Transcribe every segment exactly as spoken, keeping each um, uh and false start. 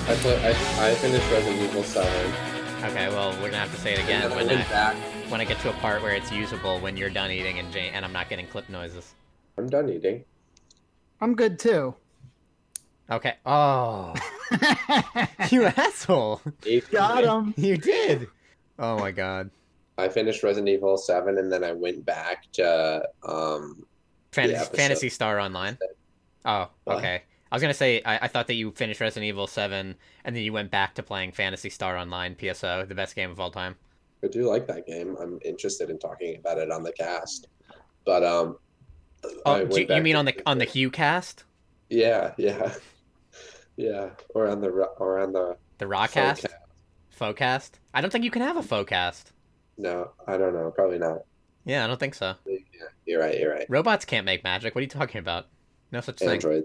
I play. I, I finished Resident Evil seven. Okay, well, we're gonna have to say it And again then I when went I back. when I get to a part where it's usable when you're done eating and Jane, and I'm not getting clip noises. I'm done eating. I'm good too. Okay. Oh, you asshole! Eight- Got him. You did. Oh my god. I finished Resident Evil seven, and then I went back to um. Fantasy, episode. Fantasy Star Online. Oh, What? okay. I was gonna say I, I thought that you finished Resident Evil seven and then you went back to playing Fantasy Star Online P S O, the best game of all time. I do like that game. I'm interested in talking about it on the cast, but um. I Oh, went do, you back mean to- on the on the Hue cast, Yeah, yeah, yeah, or on the ro- or on the. the Rawcast, Phonecast. Focast? I don't think you can have a Focast. No, I don't know. Probably not. Yeah, I don't think so. Yeah, you're right. You're right. Robots can't make magic. What are you talking about? No such thing. Android.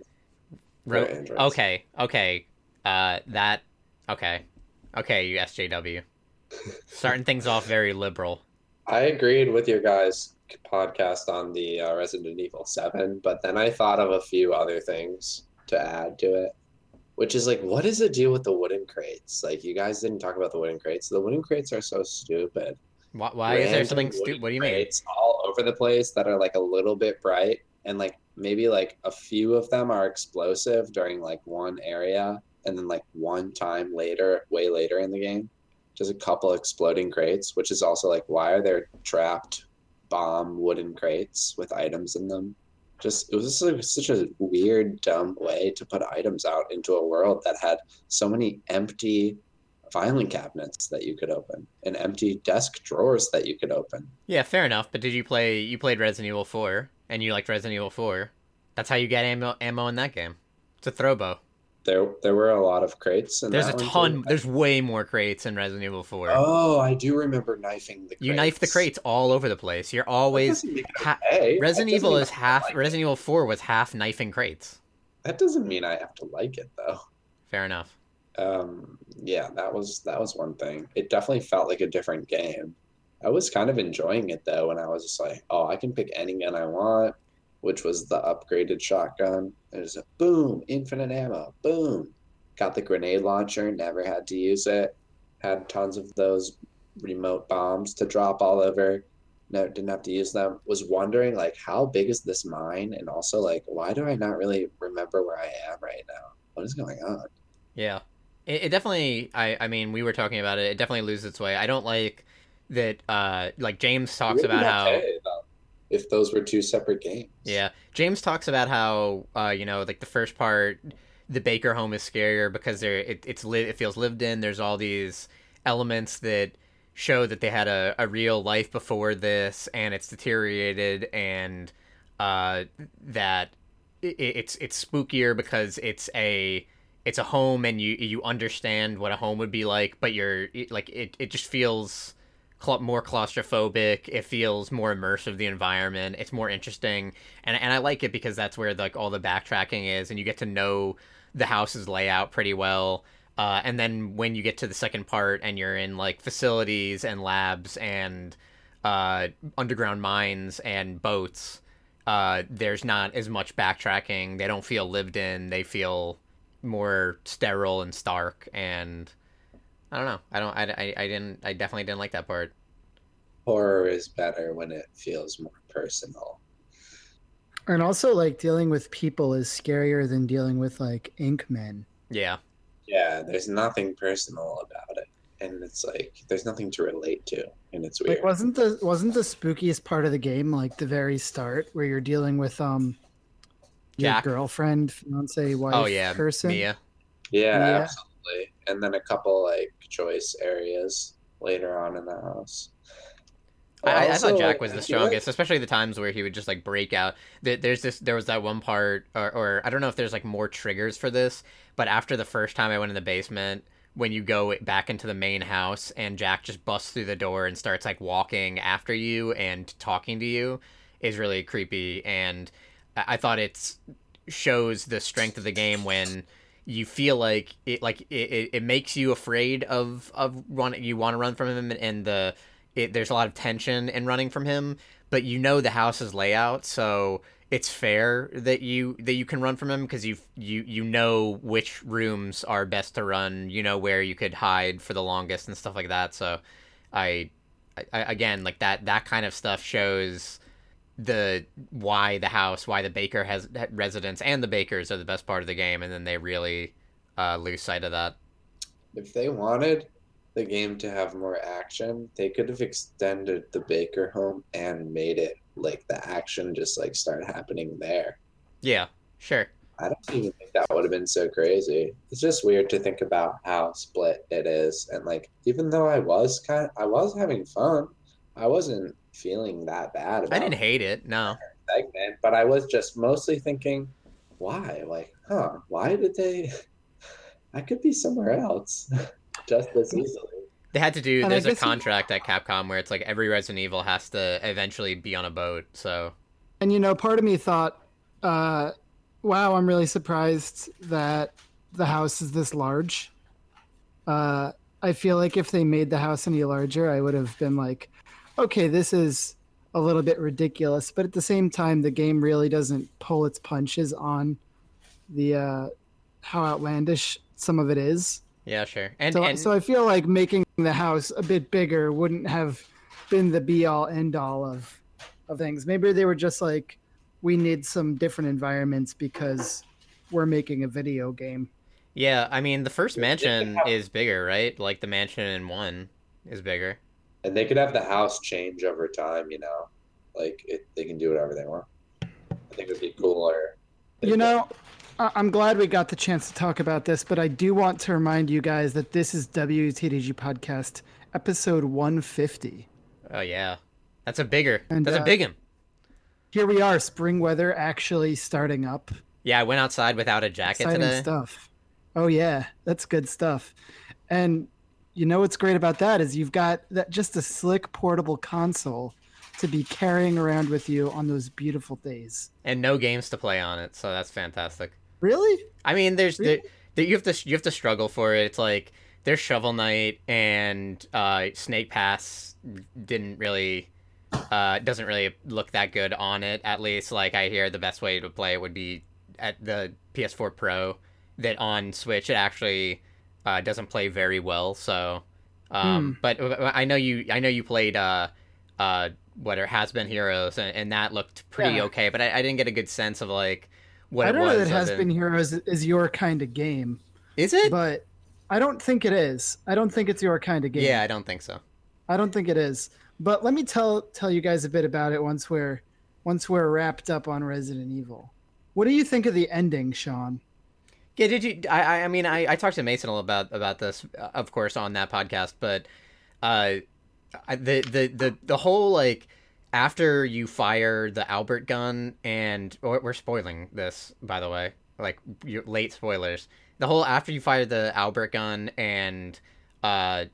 Ro- They're androids. okay, okay. Uh, that. Okay, okay. You S J W. Starting things off very liberal. I agreed with your guys' podcast on the uh, Resident Evil seven, but then I thought of a few other things to add to it, which is like, what is the deal with the wooden crates? Like, you guys didn't talk about the wooden crates. The wooden crates are so stupid. Why, why is there Random something wooden stupid? What do you mean? crates all over the place that are like a little bit bright, and like maybe like a few of them are explosive during like one area, and then like one time later, way later in the game, just a couple exploding crates, which is also like, why are there trapped bomb wooden crates with items in them? Just it was just like such a weird, dumb way to put items out into a world that had so many empty filing cabinets that you could open and empty desk drawers that you could open. Yeah, fair enough. But did you play? You played Resident Evil four, and you liked Resident Evil four. That's how you get ammo, ammo in that game. It's a throwbow. There, there were a lot of crates. In There's a that one, ton. too. There's way more crates in Resident Evil four. Oh, I do remember knifing the crates. You knife the crates all over the place. You're That always. doesn't make it Ha- okay. Resident That doesn't Evil mean is I have to half. like it. Resident Evil four was half knifing crates. That doesn't mean I have to like it though. Fair enough. Um, yeah, that was that was one thing. It definitely felt like a different game. I was kind of enjoying it though, when I was just like, oh, I can pick any gun I want, which was the upgraded shotgun. There's a boom, infinite ammo, boom. Got the grenade launcher, never had to use it. Had tons of those remote bombs to drop all over. No, didn't have to use them. Was wondering like, how big is this mine? And also like, why do I not really remember where I am right now? What is going on? Yeah. It, it definitely. I. I mean, we were talking about it. It definitely loses its way. I don't like that. Uh, like James talks It would be about how. okay, though, if those were two separate games. Yeah, James talks about how uh, you know, like the first part, the Baker home is scarier because there it, it's li- it feels lived in. There's all these elements that show that they had a, a real life before this, and it's deteriorated, and uh, that it, it's it's spookier because it's a it's a home, and you you understand what a home would be like, but you're it, like it it just feels cla- more claustrophobic. It feels more immersive. The environment, it's more interesting, and and I like it because that's where like all the backtracking is, and you get to know the house's layout pretty well. Uh, and then when you get to the second part, and you're in like facilities and labs and uh, underground mines and boats, uh, there's not as much backtracking. They don't feel lived in. They feel more sterile and stark, and I don't know. I don't. I, I, I didn't. I definitely didn't like that part. Horror is better when it feels more personal. And also, like, dealing with people is scarier than dealing with, like, ink men. Yeah. Yeah, there's nothing personal about it. And it's like there's nothing to relate to, and it's weird. Like, wasn't the wasn't the spookiest part of the game like the very start where you're dealing with um your Jack. girlfriend, fiance, wife, Oh yeah. person? Mia. Yeah, Yeah. absolutely. And then a couple like choice areas later on in the house. I, I Also, thought Jack was I the feel like- strongest, especially the times where he would just like break out. There- There's this, there was that one part, or, or I don't know if there's like more triggers for this, but after the first time I went in the basement, when you go back into the main house and Jack just busts through the door and starts like walking after you and talking to you, is really creepy. And I, I thought it's shows the strength of the game when you feel like it, like it, it, it makes you afraid of of run. You want to run from him, and the It, there's a lot of tension in running from him, but you know the house's layout, so it's fair that you that you can run from him because you you you know which rooms are best to run. You know where you could hide for the longest and stuff like that. So, I, I again like that that kind of stuff shows the why the house, why the Baker has residence, and the Bakers are the best part of the game, and then they really uh, lose sight of that. If they wanted the game to have more action, they could have extended the Baker home and made it like the action just like start happening there. Yeah, sure. I don't even think that would have been so crazy. It's just weird to think about how split it is. And like, even though I was kind of, I was having fun, I wasn't feeling that bad about I didn't hate it, no. segment, but I was just mostly thinking, why? Like, huh, why did they, I could be somewhere else just as easily. They had to do, And there's I a guess you- contract at Capcom where it's like every Resident Evil has to eventually be on a boat, so. And you know, part of me thought, uh, wow, I'm really surprised that the house is this large. Uh, I feel like if they made the house any larger, I would have been like, okay, this is a little bit ridiculous. But at the same time, the game really doesn't pull its punches on the uh, how outlandish some of it is. Yeah, sure. And, So, and so I feel like making the house a bit bigger wouldn't have been the be all end all of of things. Maybe they were just like, we need some different environments because we're making a video game. yeah, I mean, the first They mansion could have- is bigger, right? Like the mansion in one is bigger. And they could have the house change over time, you know, like it, they can do whatever they want. I think it would be cooler. You know, I- I'm glad we got the chance to talk about this, but I do want to remind you guys that this is W T D G Podcast episode one fifty. Oh, yeah. That's a bigger, And, that's uh, a big one. Here we are, spring weather actually starting up. Yeah, I went outside without a jacket Exciting today. stuff. Oh yeah, that's good stuff. And you know what's great about that is you've got that just a slick portable console to be carrying around with you on those beautiful days. And no games to play on it, so that's fantastic. Really? I mean, there's Really? there, there, you have to you have to struggle for it. It's like there's Shovel Knight and uh, Snake Pass didn't really uh, doesn't really look that good on it. At least, like I hear the best way to play it would be at the P S four Pro. That on Switch it actually uh, doesn't play very well. So, um, Hmm. but I know you I know you played uh, uh, what are Has Been Heroes and, and that looked pretty Yeah. okay. But I, I didn't get a good sense of like what I it don't was. know that Has other- Been Heroes is your kind of game, Is it? but I don't think it is. I don't think it's your kind of game. Yeah, I don't think so. I don't think it is. But let me tell tell you guys a bit about it once we're once we're wrapped up on Resident Evil. What do you think of the ending, Sean? Yeah, did you? I I I mean, I, I talked to Mason a little about about this, uh, of course, on that podcast. But uh, I- the the the the whole like after you fire the Albert gun and or, we're spoiling this, by the way, like you late spoilers. The whole after you fire the Albert gun and uh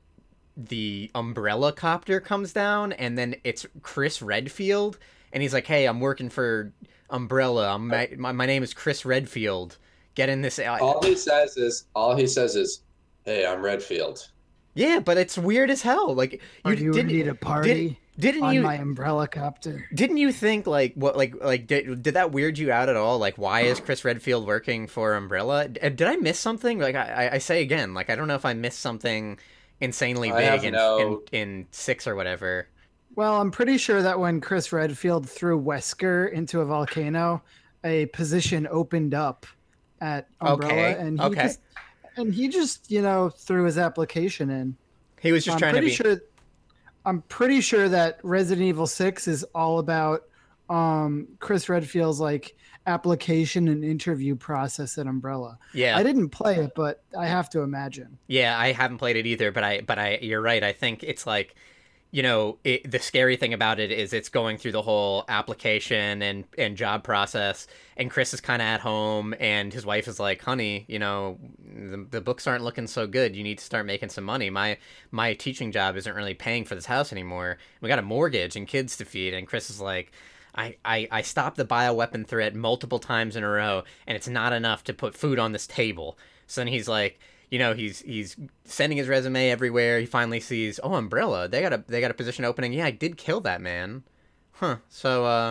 the umbrella copter comes down and then it's Chris Redfield and he's like, "Hey, I'm working for Umbrella. I'm, my, my my name is Chris Redfield. Get in this." All he says is, all he says is, "Hey, I'm Redfield." Yeah, but it's weird as hell. Like Are you didn't ready to party didn't on you my umbrella copter? didn't you think like what like like did, did that weird you out at all? Like why is Chris Redfield working for Umbrella? D- Did I miss something? Like I I I say again, like I don't know if I missed something insanely I have big in, no- in in six or whatever. Well, I'm pretty sure that when Chris Redfield threw Wesker into a volcano, a position opened up at Umbrella, Okay, and he okay. just and he just you know threw his application in. He was just I'm trying to pretty be sure. I'm pretty sure that Resident Evil Six is all about um, Chris Redfield's like application and interview process at Umbrella. yeah. I didn't play it, but I have to imagine. Yeah, I haven't played it either, but I but I you're right. I think it's like, you know, it, the scary thing about it is it's going through the whole application and and job process, and Chris is kind of at home, and his wife is like, "Honey, you know, the, the books aren't looking so good. You need to start making some money. My my teaching job isn't really paying for this house anymore. We got a mortgage and kids to feed." And Chris is like, I, I, I stopped the bioweapon threat multiple times in a row, and it's not enough to put food on this table. So then he's like, you know, he's he's sending his resume everywhere. He finally sees, oh, Umbrella, they got a they got a position opening. Yeah, I did kill that man. Huh. So uh,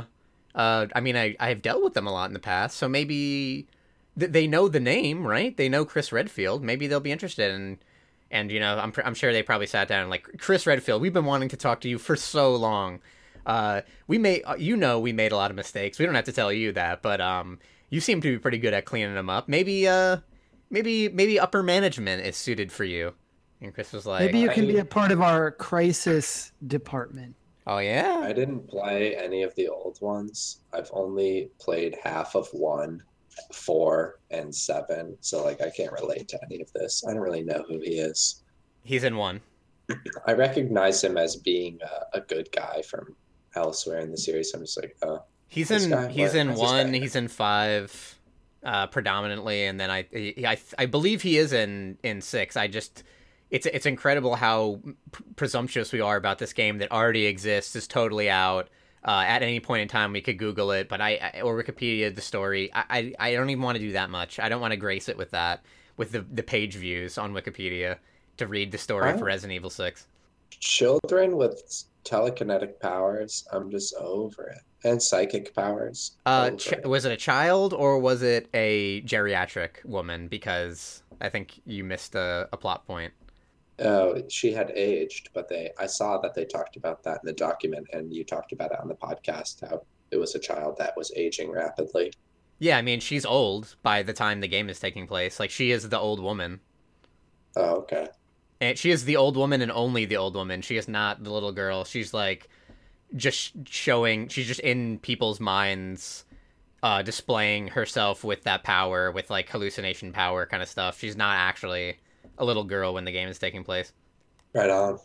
Uh, I mean, I I've dealt with them a lot in the past, so maybe th- they know the name, right? They know Chris Redfield. Maybe they'll be interested in. And you know, I'm I'm sure they probably sat down and like, Chris Redfield, we've been wanting to talk to you for so long. Uh, we made, you know, we made a lot of mistakes. We don't have to tell you that, but um, you seem to be pretty good at cleaning them up. Maybe uh, maybe maybe upper management is suited for you. And Chris was like, Maybe you can be a part of our crisis department. oh yeah. I didn't play any of the old ones. I've only played half of one, four, and seven. So like I can't relate to any of this. I don't really know who he is. He's in one. I recognize him as being a, a good guy from elsewhere in the series. I'm just like, oh, He's this in guy? he's What? in What's this one. guy? He's in five, uh, predominantly, and then I, I I believe he is in in six. I just it's it's incredible how p- presumptuous we are about this game that already exists, is totally out. Uh, at any point in time, we could Google it, but I, I or Wikipedia the story. I, I I don't even want to do that much. I don't want to grace it with that, with the the page views on Wikipedia to read the story Oh. for Resident Evil six. Children with telekinetic powers, I'm just over it. And psychic powers. Uh, over ch- it. was it a child or was it a geriatric woman? Because I think you missed a, a plot point. Oh, she had aged, but they I saw that they talked about that in the document, and you talked about it on the podcast, how it was a child that was aging rapidly. Yeah, I mean, she's old by the time the game is taking place. Like, she is the old woman. Oh, okay. And she is the old woman and only the old woman. She is not the little girl. She's, like, just showing... She's just in people's minds, uh, displaying herself with that power, with, like, hallucination power kind of stuff. She's not actually a little girl when the game is taking place. Right on.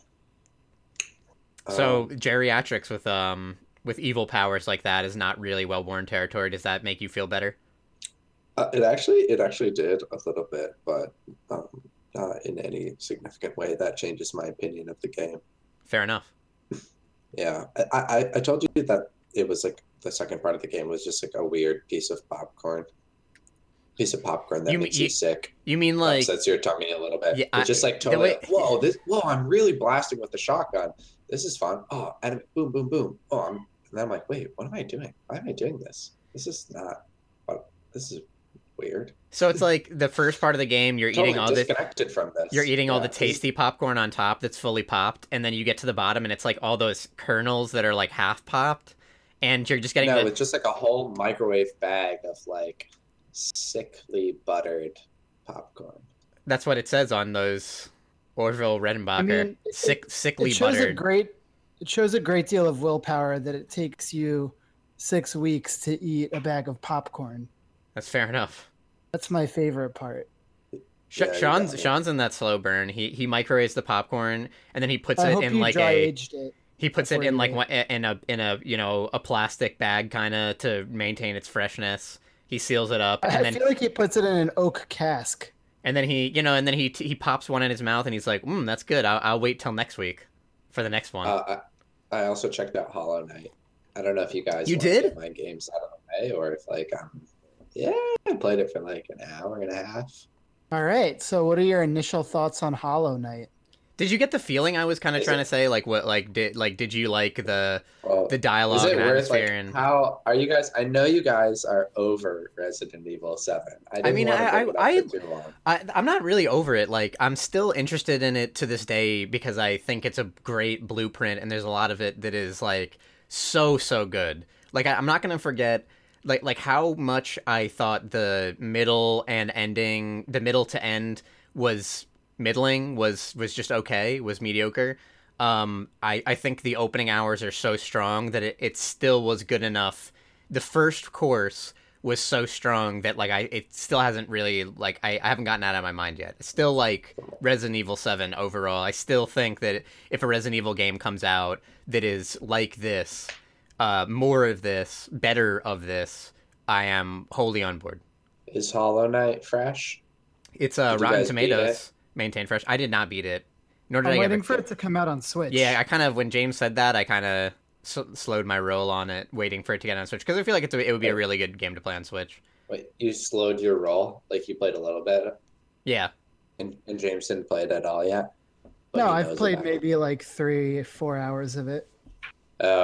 So, Um, geriatrics with, um... with evil powers like that is not really well-worn territory. Does that make you feel better? uh, it actually it actually did a little bit, but um, not in any significant way that changes my opinion of the game. Fair enough. Yeah, I, I I told you that it was like the second part of the game was just like a weird piece of popcorn, piece of popcorn that You- makes you- you sick, You mean, like... upsets your tummy a little bit. Yeah, It's I- just like the totally, way- whoa, this, whoa, I'm really blasting with the shotgun. This is fun. Oh, and boom, boom, boom. Oh, I'm, and then I'm like, wait, what am I doing? Why am I doing this? This is not. What, this is weird. So it's like the first part of the game, you're Totally eating all the... disconnected from this. You're eating all Yeah, the this- tasty popcorn on top that's fully popped, and then you get to the bottom and it's like all those kernels that are like half popped, and you're just getting No, the... it's just like a whole microwave bag of like sickly buttered popcorn. That's what it says on those Orville Redenbacher. I mean, it- Sick, sickly It shows a buttered. great. It shows a great deal of willpower that it takes you six weeks to eat a bag of popcorn. That's fair enough. That's my favorite part. Sh- Yeah, you Sean's got it. Sean's in that slow burn. He he microwaves the popcorn and then he puts I it hope in you like dry a aged it. he puts it before in you like eat. one- in a in a you know a plastic bag kind of to maintain its freshness. He seals it up I and then feel like he puts it in an oak cask. and then he you know and then he he pops one in his mouth and he's like, "Mm, that's good. I'll, I'll wait till next week for the next one." Uh, I, I also checked out Hollow Knight. I don't know if you guys You wanna did? get my games out of the way, or if like um, yeah, I played it for like an hour and a half. All right. So, what are your initial thoughts on Hollow Knight? Did you get the feeling I was kind of Is trying it- to say? Like what? Like did like did you like the Well, the is dialogue it and worth like atmosphere? and how are you guys? I know you guys are over Resident Evil Seven. I didn't mean, want to I- bring it up I- for too long. I, I'm not really over it. Like, I'm still interested in it to this day because I think it's a great blueprint, and there's a lot of it that is like so so good. Like, I, I'm not gonna forget like like how much I thought the middle and ending, the middle to end was middling, was was just okay, was mediocre. Um, I I think the opening hours are so strong that it, it still was good enough. The first course was so strong that like I it still hasn't really like I, I haven't gotten that out of my mind yet. It's still like Resident Evil seven overall. I still think that if a Resident Evil game comes out that is like this, uh, more of this, better of this, I am wholly on board. Is Hollow Knight fresh? It's uh, Did you Rotten guys beat Tomatoes, maintained fresh. I did not beat it, nor did I'm I waiting get for it to come out on Switch. Yeah, I kind of when James said that, I kind of s- slowed my roll on it, waiting for it to get on Switch because I feel like it's a, it would be a really good game to play on Switch. Wait, you slowed your roll? Like you played a little bit, Yeah, and, and James didn't play it at all yet? But No, he I've knows played about it. maybe like three, four hours of it. Oh, okay.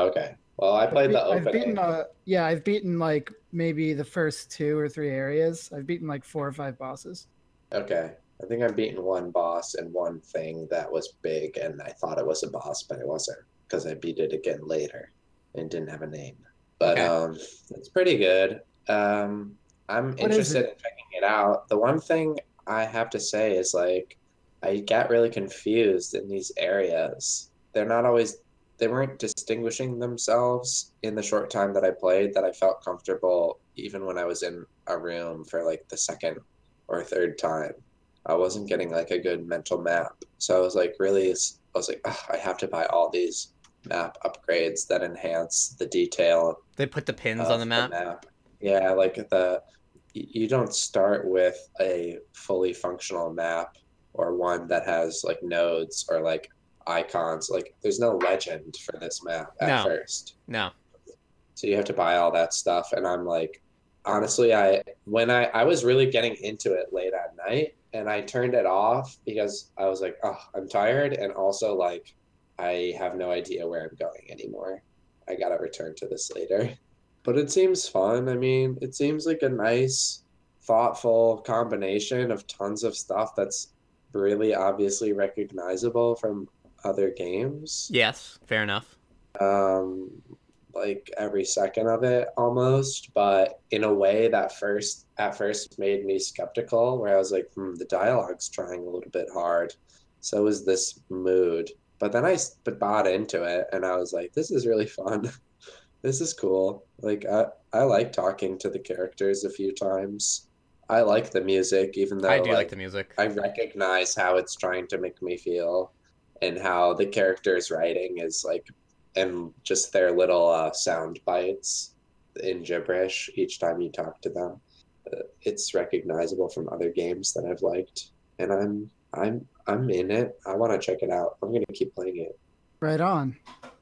Well, I I've, played be- the I've beaten, opening. uh, yeah, I've beaten like maybe the first two or three areas. I've beaten like four or five bosses. Okay. I think I've beaten one boss and one thing that was big, and I thought it was a boss, but it wasn't because I beat it again later and didn't have a name. But Okay. um, it's pretty good. Um, I'm What is interested it? in checking it out. The one thing I have to say is like I get really confused in these areas. They're not always they weren't distinguishing themselves in the short time that I played that I felt comfortable even when I was in a room for like the second or third time. I wasn't getting like a good mental map. So I was like really I was like, "Ugh, I have to buy all these map upgrades that enhance the detail They put the pins on of the the map. map." Yeah, like the you don't start with a fully functional map or one that has like nodes or like icons. Like there's no legend for this map at No, first. no. So you have to buy all that stuff. And I'm like, honestly, I when I I was really getting into it late at night and I turned it off because I was like, oh, I'm tired and also like I have no idea where I'm going anymore. I gotta return to this later. But it seems fun. I mean, it seems like a nice, thoughtful combination of tons of stuff that's really obviously recognizable from other games. Yes, fair enough. Um, like every second of it almost, but in a way that first at first made me skeptical, where I was like, hmm, the dialogue's trying a little bit hard. So is this mood. But then I s- but bought into it and I was like, this is really fun. This is cool. Like I, I like talking to the characters a few times. I like the music, even I though do like like the music. I recognize how it's trying to make me feel and how the characters' writing is like and just their little uh, sound bites in gibberish each time you talk to them. Uh, it's recognizable from other games that I've liked, and I'm I'm I'm in it. I want to check it out. I'm gonna keep playing it. Right on.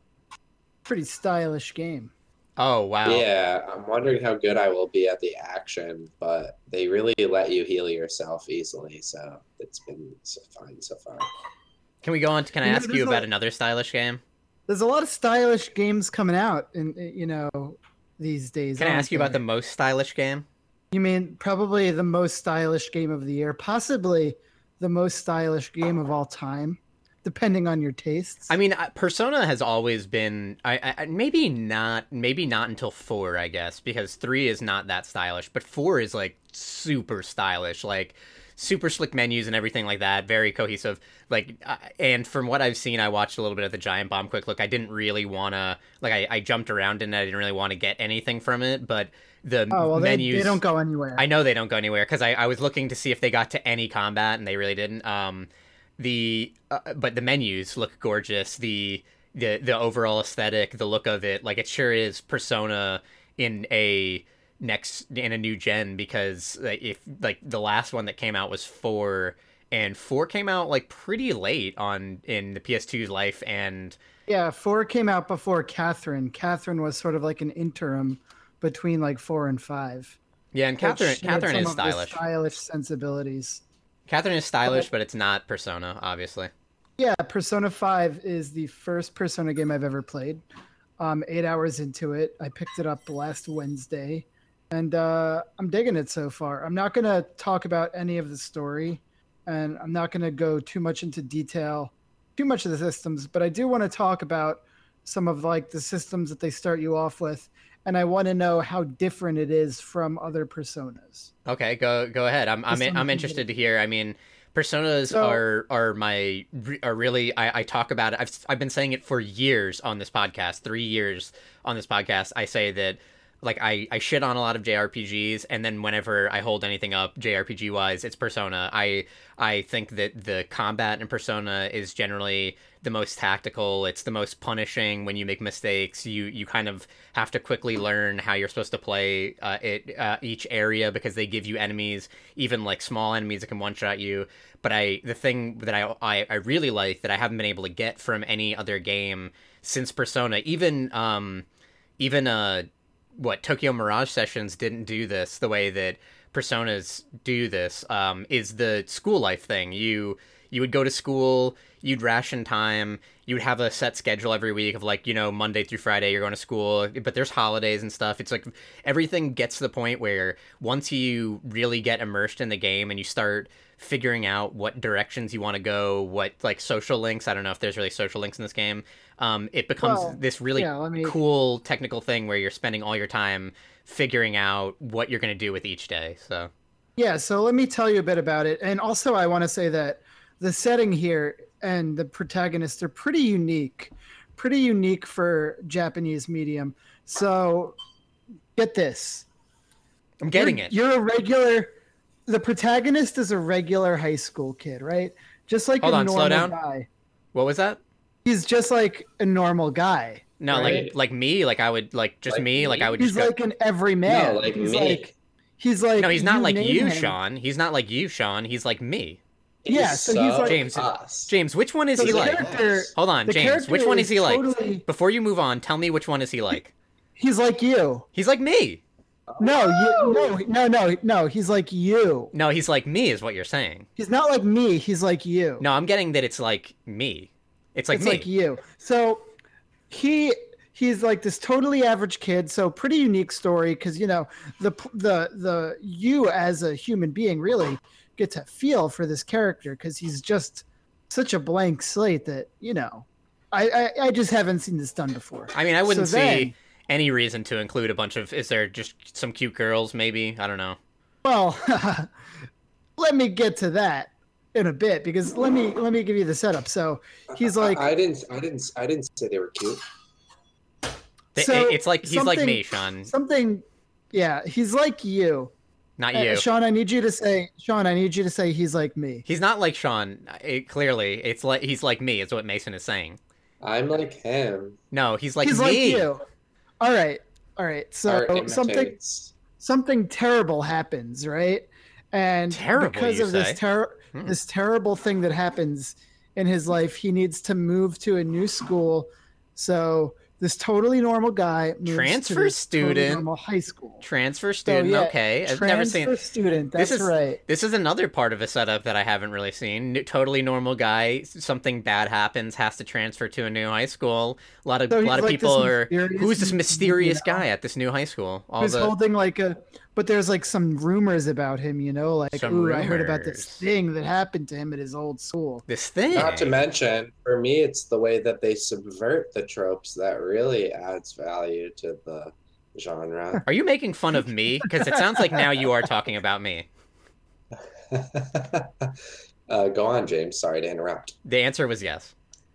Pretty stylish game. Oh, wow. Yeah, I'm wondering how good I will be at the action, but they really let you heal yourself easily, so it's been so fine so far. Can we go on to, can I You know, ask you there's about a another stylish game? there's a lot of stylish games coming out, in you know these days. Can I Aren't ask you about the there? most stylish game? You mean probably the most stylish game of the year, possibly the most stylish game of all time, depending on your tastes. I mean, uh, Persona has always been. I, I maybe not. Maybe not until four, I guess, because three is not that stylish, but four is like super stylish, like super slick menus and everything like that. Very cohesive. Like, uh, and from what I've seen, I watched a little bit of the Giant Bomb Quick Look. I didn't really want to. Like, I, I jumped around and I didn't really want to get anything from it, but the Oh well, they they menus. don't go anywhere. I know they don't go anywhere because I, I was looking to see if they got to any combat and they really didn't. Um, the uh, but the menus look gorgeous. The the the overall aesthetic, the look of it, like it sure is Persona in a next in a new gen because like, if like the last one that came out was four and four came out like pretty late on in the P S two's life and Yeah, four came out before Catherine. Catherine was sort of like an interim between like four and five, yeah, and which Catherine had Catherine some is of the stylish. stylish sensibilities. Catherine is stylish, But but it's not Persona, obviously. yeah, Persona five is the first Persona game I've ever played. Um, eight hours into it, I picked it up last Wednesday, and uh, I'm digging it so far. I'm not gonna talk about any of the story, and I'm not gonna go too much into detail, too much of the systems, but I do want to talk about some of like the systems that they start you off with, and I want to know how different it is from other personas. Okay, go go ahead. I'm I'm Just I'm something interested that- to hear. I mean, personas So are are my are really I, I talk about it. I've I've been saying it for years on this podcast. Three years on this podcast. I say that like I I shit on a lot of J R P Gs, and then whenever I hold anything up J R P G wise, it's Persona. I I think that the combat in Persona is generally the most tactical. It's the most punishing when you make mistakes. You you kind of have to quickly learn how you're supposed to play uh, it uh, each area because they give you enemies, even like small enemies that can one shot you. But I the thing that I, I I really like that I haven't been able to get from any other game since Persona, even um even uh what Tokyo Mirage Sessions didn't do this the way that Personas do this um, is the school life thing. You you would go to school, you'd ration time, you would have a set schedule every week of like, you know, Monday through Friday you're going to school, but there's holidays and stuff. It's like everything gets to the point where once you really get immersed in the game and you start figuring out what directions you want to go, what like social links, I don't know if there's really social links in this game, um, it becomes Well, this really yeah, let me- cool technical thing where you're spending all your time figuring out what you're going to do with each day. So Yeah, so let me tell you a bit about it. And also I want to say that the setting here and the protagonists are pretty unique. Pretty unique for Japanese medium. So get this. I'm getting you're, it. You're a regular the protagonist is a regular high school kid, right? Just like Hold a on, normal slow down. guy. What was that? He's just like a normal guy. No, right? like like me, like I would like just Like me, like me? I would He's just go. like an everyman. No, like he's me. like he's like No, he's not like name you, him. Sean. He's not like you, Sean. He's like me. Yeah, so he's like- James, us. James, which one is So he the like? character, Hold on, the James. character Which one is he like? totally- Before you move on, tell me which one is he like? He's like you. He's like me. No, you, no, no, no, no. He's like you. No, he's like me, is what you're saying. He's not like me. He's like you. No, I'm getting that it's like me. It's like it's me. like you. So he he's like this totally average kid. So pretty unique story because you know the the the you as a human being really get to feel for this character because he's just such a blank slate that you know I I, I just haven't seen this done before. I mean, I wouldn't So see then- any reason to include a bunch of. Is there just some cute girls? Maybe I don't know. Well, let me get to that in a bit because let me let me give you the setup. So he's like I, I didn't, I didn't, I didn't say they were cute. They- So, it's like he's like something- me, Sean. something. Yeah, he's like you. Not Uh, you. Sean, I need you to say, Sean, I need you to say he's like me. He's not like Sean. It, clearly, it's like he's like me. Is what Mason is saying. I'm like him. No, he's like he's me. like you. All right, all right. So Art something imitates. something terrible happens, right? And Terrible, because you of this say? ter- Hmm. this terrible thing that happens in his life, he needs to move to a new school. So this totally normal guy moves Transfer to this totally student. normal high school. Transfer So, student. yeah, Okay, I've never seen. transfer student. That's This is right. This is another part of a setup that I haven't really seen. N- Totally normal guy. Something bad happens, has to transfer to a new high school. A lot of So a he's lot of like people this are. mysterious, Who's this you mysterious know, guy at this new high school? All Who's the holding like a, but there's like some rumors about him, you know, like Some ooh, I heard about this rumors. thing that happened to him at his old school. this thing. Not to mention, for me, it's the way that they subvert the tropes that really adds value to the genre. Are you making fun of me? Because it sounds like now you are talking about me. uh, go on, James. Sorry to interrupt. The answer was yes.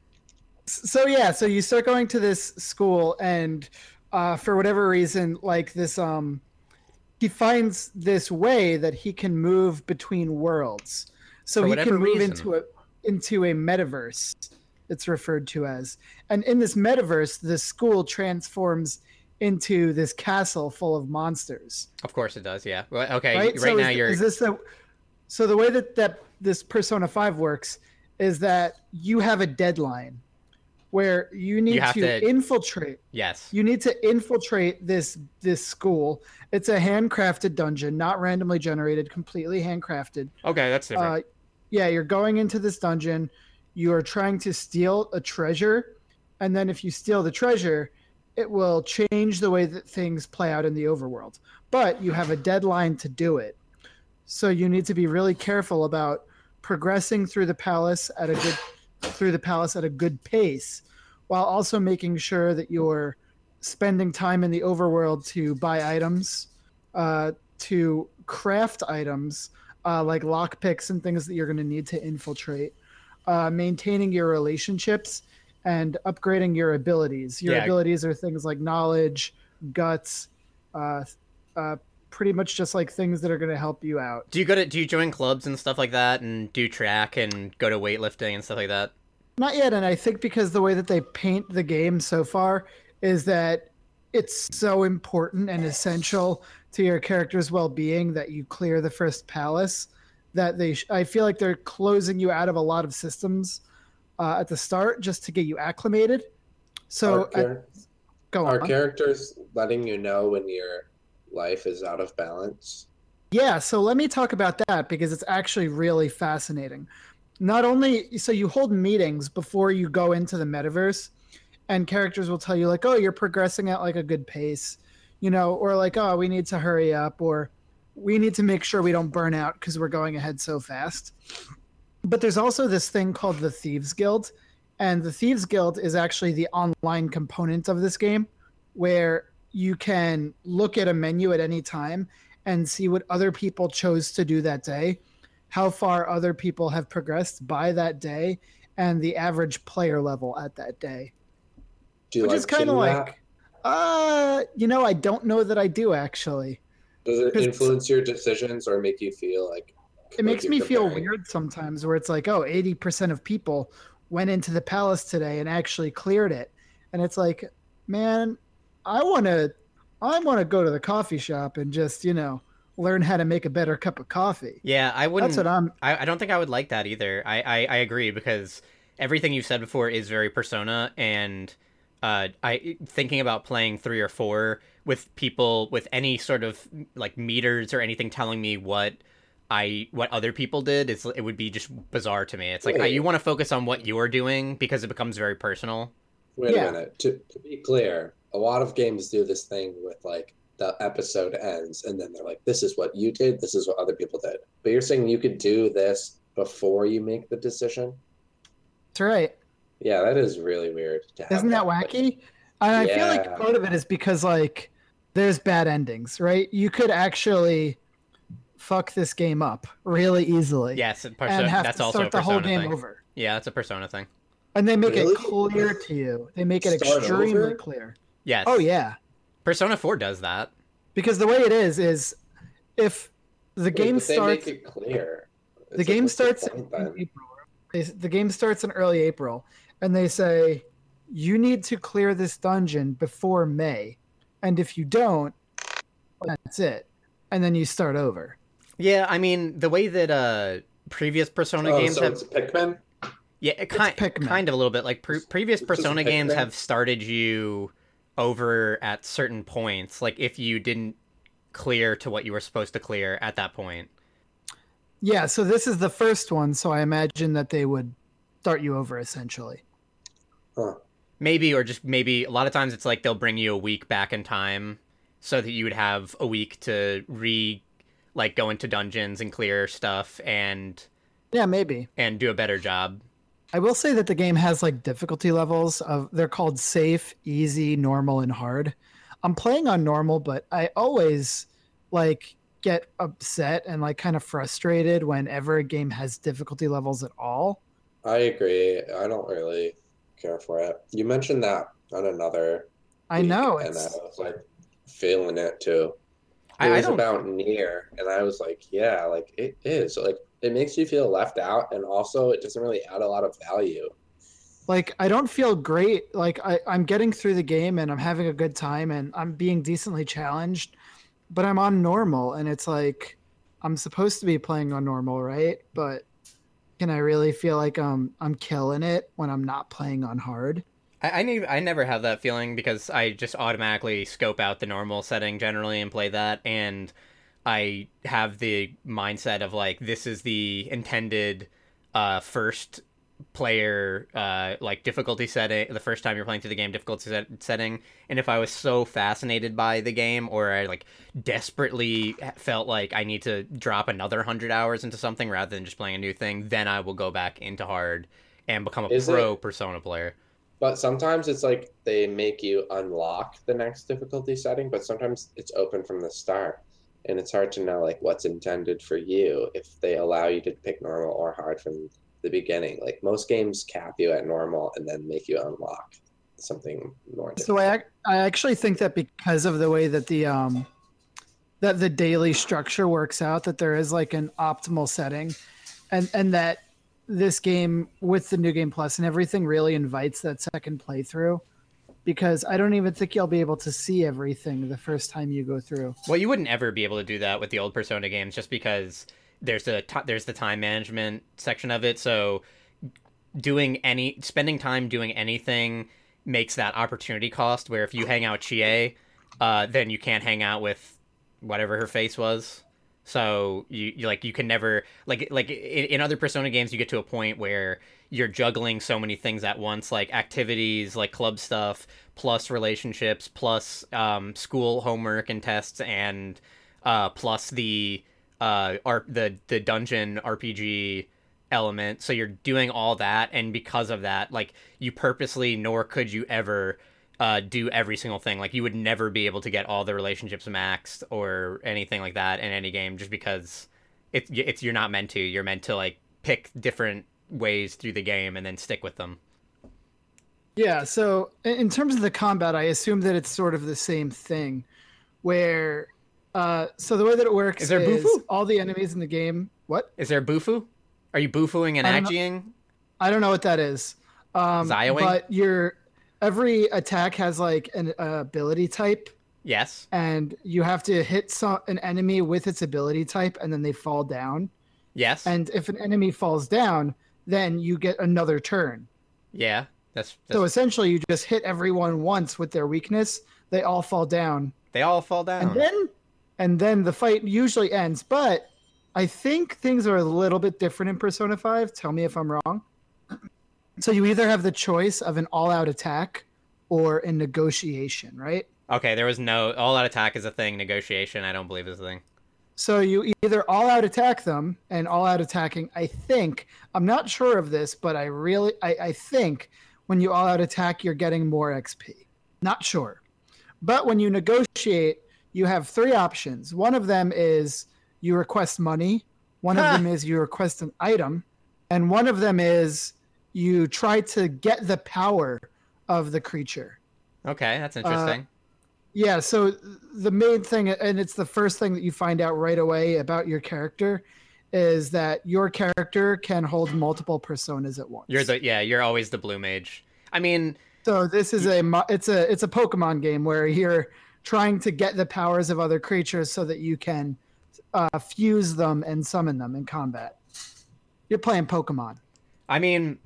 So yeah, so you start going to this school, and uh, for whatever reason, like this, um, he finds this way that he can move between worlds. So For he whatever can move reason. into a into a metaverse. It's referred to as, and in this metaverse, the school transforms into this castle full of monsters. Of course it does. Yeah. Well, okay. Right, Right, so now is, you're. is this the so the way that that this Persona five works is that you have a deadline where you need have to, to- infiltrate Yes. you need to infiltrate this this school. It's a handcrafted dungeon, not randomly generated, completely handcrafted. Okay, that's different. Uh, yeah, you're going into this dungeon. You are trying to steal a treasure, and then if you steal the treasure, it will change the way that things play out in the overworld. But you have a deadline to do it, so you need to be really careful about progressing through the palace at a good through the palace at a good pace, while also making sure that you're spending time in the overworld to buy items, uh, to craft items uh, like lockpicks and things that you're going to need to infiltrate, uh, maintaining your relationships, and upgrading your abilities. Your Yeah. abilities are things like knowledge, guts, uh, uh, pretty much just like things that are going to help you out. do you go to? Do you join clubs and stuff like that, and do track and go to weightlifting and stuff like that? Not yet, and I think because the way that they paint the game so far is that it's so important and essential to your character's well-being that you clear the first palace that they sh- I feel like they're closing you out of a lot of systems uh, at the start just to get you acclimated. So Our, at, char- go our on. characters letting you know when your life is out of balance. Yeah, so let me talk about that because it's actually really fascinating. not only so you hold meetings before you go into the metaverse, and characters will tell you like, oh, you're progressing at like a good pace, you know, or like, oh, we need to hurry up, or we need to make sure we don't burn out because we're going ahead so fast. But there's also this thing called the Thieves Guild, and the Thieves Guild is actually the online component of this game, where you can look at a menu at any time and see what other people chose to do that day, how far other people have progressed by that day, and the average player level at that day. Do you Which like is kind of seeing like, that? uh, you know, I don't know that I do actually. Does it 'Cause influence your decisions or make you feel like It like makes you're me feel preparing? weird sometimes where it's like, oh, eighty percent of people went into the palace today and actually cleared it. And it's like, man, I want to I want to go to the coffee shop and just, you know, learn how to make a better cup of coffee. Yeah, I That's what wouldn't. I'm I, I don't think I would like that either. I, I, I agree because everything you've said before is very Persona, and uh, I thinking about playing three or four with people with any sort of like meters or anything telling me what I what other people did. It's it would be just bizarre to me. It's like I, you Wait, want to focus on what you're doing because it becomes very personal. wait a yeah. minute. To to be clear, a lot of games do this thing with like the episode ends and then they're like, this is what you did, this is what other people did. But you're saying you could do this before you make the decision? That's right. Yeah, that is really weird to have Isn't that that. Like, wacky? And I feel like yeah. part of it is because like there's bad endings, right? You could actually fuck this game up really easily Yes, and Persona, have that's to also a start the whole Persona game thing. over. Yeah, that's a Persona thing. And they make Really? it clear to you. They make it Start extremely over? clear. Yes. Oh yeah. Persona four does that. Because the way it is is if the Wait, game but they starts make it clear. the It's like, game what's the starts point in then? April. They, the game starts in early April and they say you need to clear this dungeon before May. And if you don't, that's it. And then you start over. Yeah, I mean the way that uh previous Persona Oh, games so have it's Pikmin? yeah, it kind Pikmin. kind of a little bit like pre- previous It's just Persona a games Pikmin. have started you over at certain points, like if you didn't clear to what you were supposed to clear at that point. Yeah, so this is the first one, so I imagine that they would start you over essentially. Huh. Maybe or just maybe a lot of times it's like they'll bring you a week back in time so that you would have a week to re like go into dungeons and clear stuff and Yeah, maybe. and do a better job. I will say that the game has like difficulty levels of they're called safe, easy, normal, and hard. I'm playing on normal, but I always like get upset and like kind of frustrated whenever a game has difficulty levels at all. I agree. I don't really care for it. You mentioned that on another I week, know and I it's was like feeling it too. It I, I was don't about Nier, and I was like, yeah, like it is. Like it makes you feel left out, and also it doesn't really add a lot of value. like I don't feel great. Like I, I'm getting through the game and I'm having a good time and I'm being decently challenged, but I'm on normal and it's like I'm supposed to be playing on normal, right? But can I really feel like um I'm killing it when I'm not playing on hard? I I, ne- I never have that feeling because I just automatically scope out the normal setting generally and play that, and I have the mindset of like this is the intended uh, first player uh, like difficulty setting, the first time you're playing through the game difficulty set- setting, and if I was so fascinated by the game or I like desperately felt like I need to drop another one hundred hours into something rather than just playing a new thing, then I will go back into hard and become a Is pro it? Persona player. But sometimes it's like they make you unlock the next difficulty setting, but sometimes it's open from the start. And it's hard to know like what's intended for you if they allow you to pick normal or hard from the beginning. Like most games cap you at normal and then make you unlock something more So I difficult. ac- I actually think that because of the way that the um that the daily structure works out, that there is like an optimal setting, and and that this game with the new game plus and everything really invites that second playthrough, because I don't even think you'll be able to see everything the first time you go through. Well, you wouldn't ever be able to do that with the old Persona games, just because there's a t- there's the time management section of it. So doing any spending time doing anything makes that opportunity cost. Where if you hang out Chie, uh, then you can't hang out with whatever her face was. So you, you like you can never like like in, in other Persona games you get to a point where you're juggling so many things at once, like activities, like club stuff, plus relationships, plus um, school homework and tests, and uh, plus the uh, R- the the dungeon R P G element. So you're doing all that, and because of that, like you purposely, nor could you ever uh, do every single thing. Like you would never be able to get all the relationships maxed or anything like that in any game, just because it's it's you're not meant to. You're meant to like pick different ways through the game and then stick with them. Yeah. So in terms of the combat, I assume that it's sort of the same thing, where uh, so the way that it works is, there is Bufu? all the enemies in the game. What is there? Bufu? Are you Bufuing and I don't Agieing? know, I don't know what that is. Um, Zioing? But you're every attack has like an uh, ability type. Yes. And you have to hit some, an enemy with its ability type, and then they fall down. Yes. And if an enemy falls down, then you get another turn. Yeah. That's, that's... So essentially, you just hit everyone once with their weakness. They all fall down. They all fall down. And then, and then the fight usually ends. But I think things are a little bit different in Persona five. Tell me if I'm wrong. So you either have the choice of an all-out attack or a negotiation, right? Okay, there was no all-out attack is a thing. Negotiation, I don't believe is a thing. So you either all-out attack them, and all-out attacking, I think, I'm not sure of this, but I really, I, I think when you all-out attack, you're getting more X P. Not sure. But when you negotiate, you have three options. One of them is you request money. One of them is you request an item. And one of them is you try to get the power of the creature. Okay, that's interesting. Uh, yeah, so the main thing, and it's the first thing that you find out right away about your character, is that your character can hold multiple personas at once. You're the yeah, you're always the blue mage. I mean, so this is a it's a it's a Pokemon game where you're trying to get the powers of other creatures so that you can uh, fuse them and summon them in combat. You're playing Pokemon. I mean,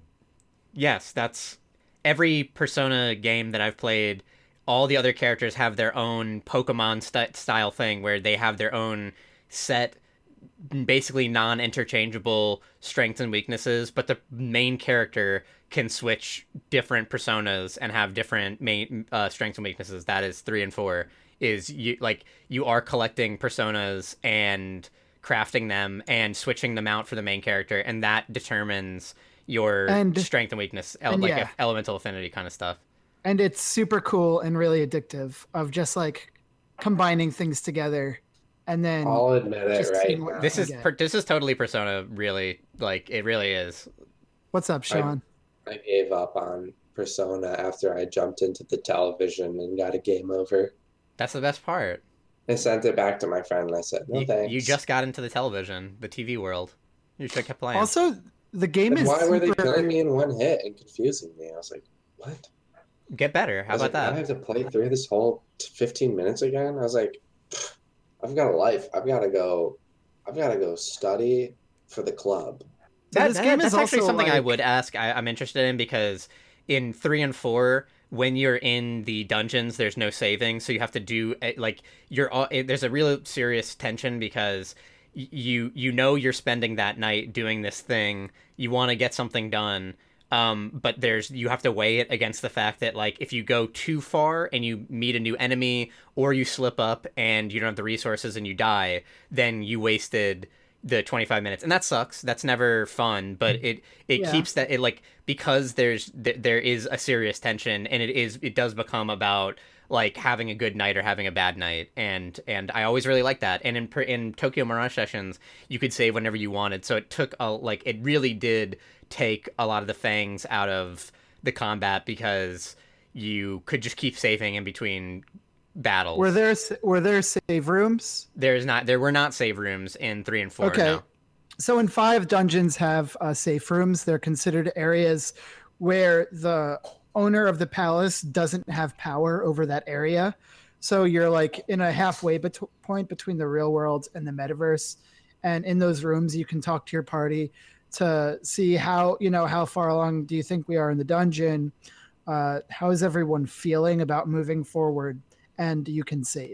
yes, that's every Persona game that I've played. All the other characters have their own Pokemon st- style thing where they have their own set, basically non-interchangeable strengths and weaknesses, but the main character can switch different personas and have different main uh, strengths and weaknesses. That is three and four. Is you like you are collecting personas and crafting them and switching them out for the main character, and that determines your and, strength and weakness, ele- and like yeah. elemental affinity kind of stuff. And it's super cool and really addictive of just like combining things together, and then I'll admit it, right? This is per, this is totally Persona. Really, like it really is. What's up, Sean? I, I gave up on Persona after I jumped into the television and got a game over. That's the best part. I sent it back to my friend and I said, "No you, thanks." You just got into the television, the T V world. You should have kept playing. Also, the game and is. Why super... were they killing me in one hit and confusing me? I was like, "What?" Get better. How about like, that? I have to play through this whole fifteen minutes again. I was like, I've got a life. I've got to go. I've got to go study for the club. That, so this that, game that's is actually also something like... I would ask. I, I'm interested in because in three and four, when you're in the dungeons, there's no saving, so you have to do like you're. All, there's a real serious tension because you you know you're spending that night doing this thing. You want to get something done. Um, but there's you have to weigh it against the fact that like if you go too far and you meet a new enemy or you slip up and you don't have the resources and you die, then you wasted the twenty-five minutes, and that sucks. That's never fun, but it it yeah. keeps that it like because there's th- there is a serious tension, and it is it does become about like having a good night or having a bad night, and and I always really like that. And in in Tokyo Mirage Sessions, you could save whenever you wanted, so it took a like it really did take a lot of the fangs out of the combat because you could just keep saving in between battles. Were there were there save rooms? There's not. There were not save rooms in three and four. Okay, no. So in five, dungeons have uh, safe rooms. They're considered areas where the owner of the palace doesn't have power over that area. So you're like in a halfway bet- point between the real world and the metaverse. And in those rooms, you can talk to your party to see how, you know, how far along do you think we are in the dungeon? Uh, how is everyone feeling about moving forward? And you can save.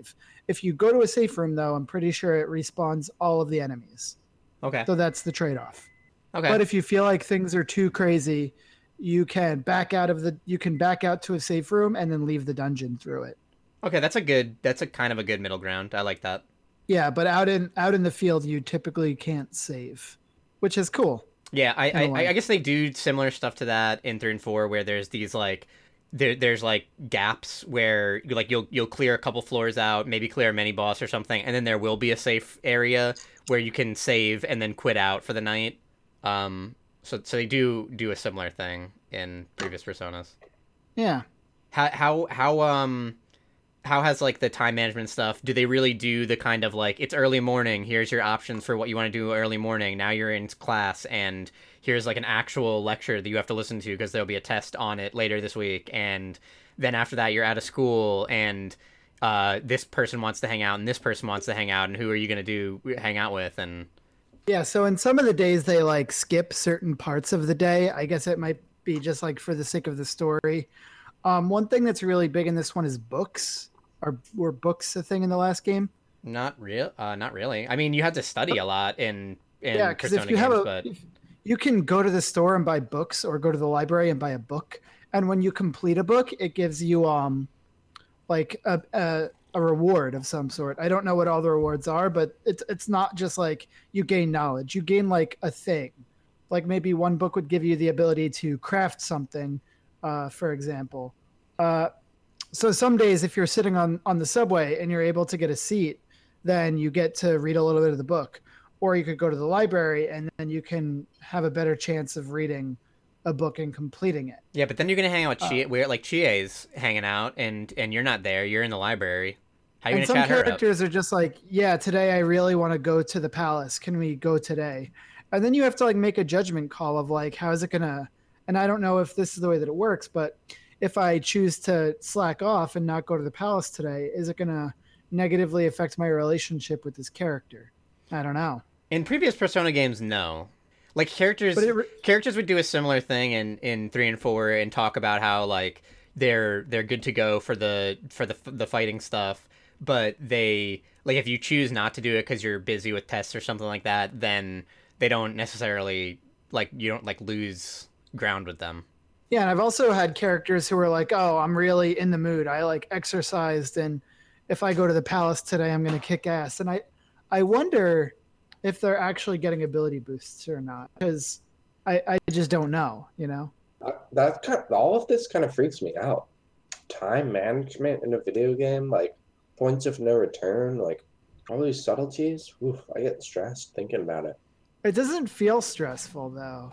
If you go to a safe room, though, I'm pretty sure it respawns all of the enemies. Okay. So that's the trade-off. Okay. But if you feel like things are too crazy, you can back out of the you can back out to a safe room and then leave the dungeon through it. Okay, that's a good that's a kind of a good middle ground. I like that. Yeah, but out in out in the field you typically can't save, which is cool. Yeah, I I, I guess they do similar stuff to that in three and four, where there's these like there there's like gaps where you like you'll you'll clear a couple floors out, maybe clear a mini boss or something, and then there will be a safe area where you can save and then quit out for the night. Um, so so they do do a similar thing in previous Personas. Yeah. How how how um how has like the time management stuff? Do they really do the kind of like it's early morning? Here's your options for what you want to do early morning. Now you're in class, and here's like an actual lecture that you have to listen to because there'll be a test on it later this week. And then after that, you're out of school, and uh, this person wants to hang out, and this person wants to hang out, and who are you gonna do hang out with? And yeah, so in some of the days they like skip certain parts of the day. I guess it might be just like for the sake of the story. Um, one thing that's really big in this one is books. Are were books a thing in the last game? Not real, uh, not really. I mean, you had to study a lot in in yeah, because if you games, have a, but if you can go to the store and buy books, or go to the library and buy a book. And when you complete a book, it gives you um, like a a, a reward of some sort. I don't know what all the rewards are, but it's it's not just like you gain knowledge. You gain like a thing. Like maybe one book would give you the ability to craft something, uh, for example. Uh, So some days, if you're sitting on, on the subway and you're able to get a seat, then you get to read a little bit of the book. Or you could go to the library and then you can have a better chance of reading a book and completing it. Yeah, but then you're gonna hang out with Chie, Uh, where like Chie's hanging out, and and you're not there. You're in the library. How are you And gonna some chat her up? characters are just like, yeah, today I really want to go to the palace. Can we go today? And then you have to like make a judgment call of like, how is it gonna? And I don't know if this is the way that it works, but if I choose to slack off and not go to the palace today, is it gonna negatively affect my relationship with this character? I don't know. In previous Persona games, no. Like characters, But it re- characters would do a similar thing in, in three and four and talk about how like they're they're good to go for the for the the fighting stuff, but they like if you choose not to do it because you're busy with tests or something like that, then they don't necessarily like you don't like lose ground with them. Yeah, and I've also had characters who are like, "Oh, I'm really in the mood. I like exercised, and if I go to the palace today, I'm going to kick ass." And I, I wonder if they're actually getting ability boosts or not, because I, I just don't know. You know? That, that kind of, all of this kind of freaks me out. Time management in a video game, like points of no return, like all these subtleties. Oof, I get stressed thinking about it. It doesn't feel stressful though.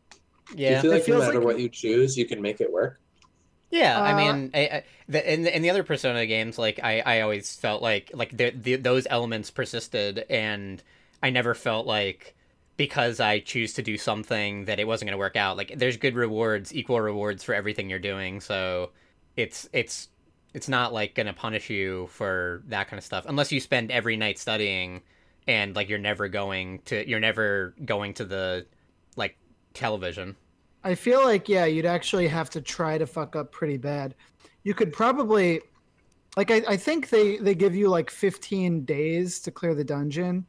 Do you Yeah, feel It like no feels matter like- what you choose, you can make it work? yeah. I Uh, mean, I, I, the, in the, in the other Persona games, like I, I always felt like like the, the, those elements persisted, and I never felt like because I choose to do something that it wasn't going to work out. Like there's good rewards, equal rewards for everything you're doing. So it's it's it's not like going to punish you for that kind of stuff unless you spend every night studying and like you're never going to you're never going to the like television. I feel like, yeah, you'd actually have to try to fuck up pretty bad. You could probably, like, I, I think they, they give you like fifteen days to clear the dungeon.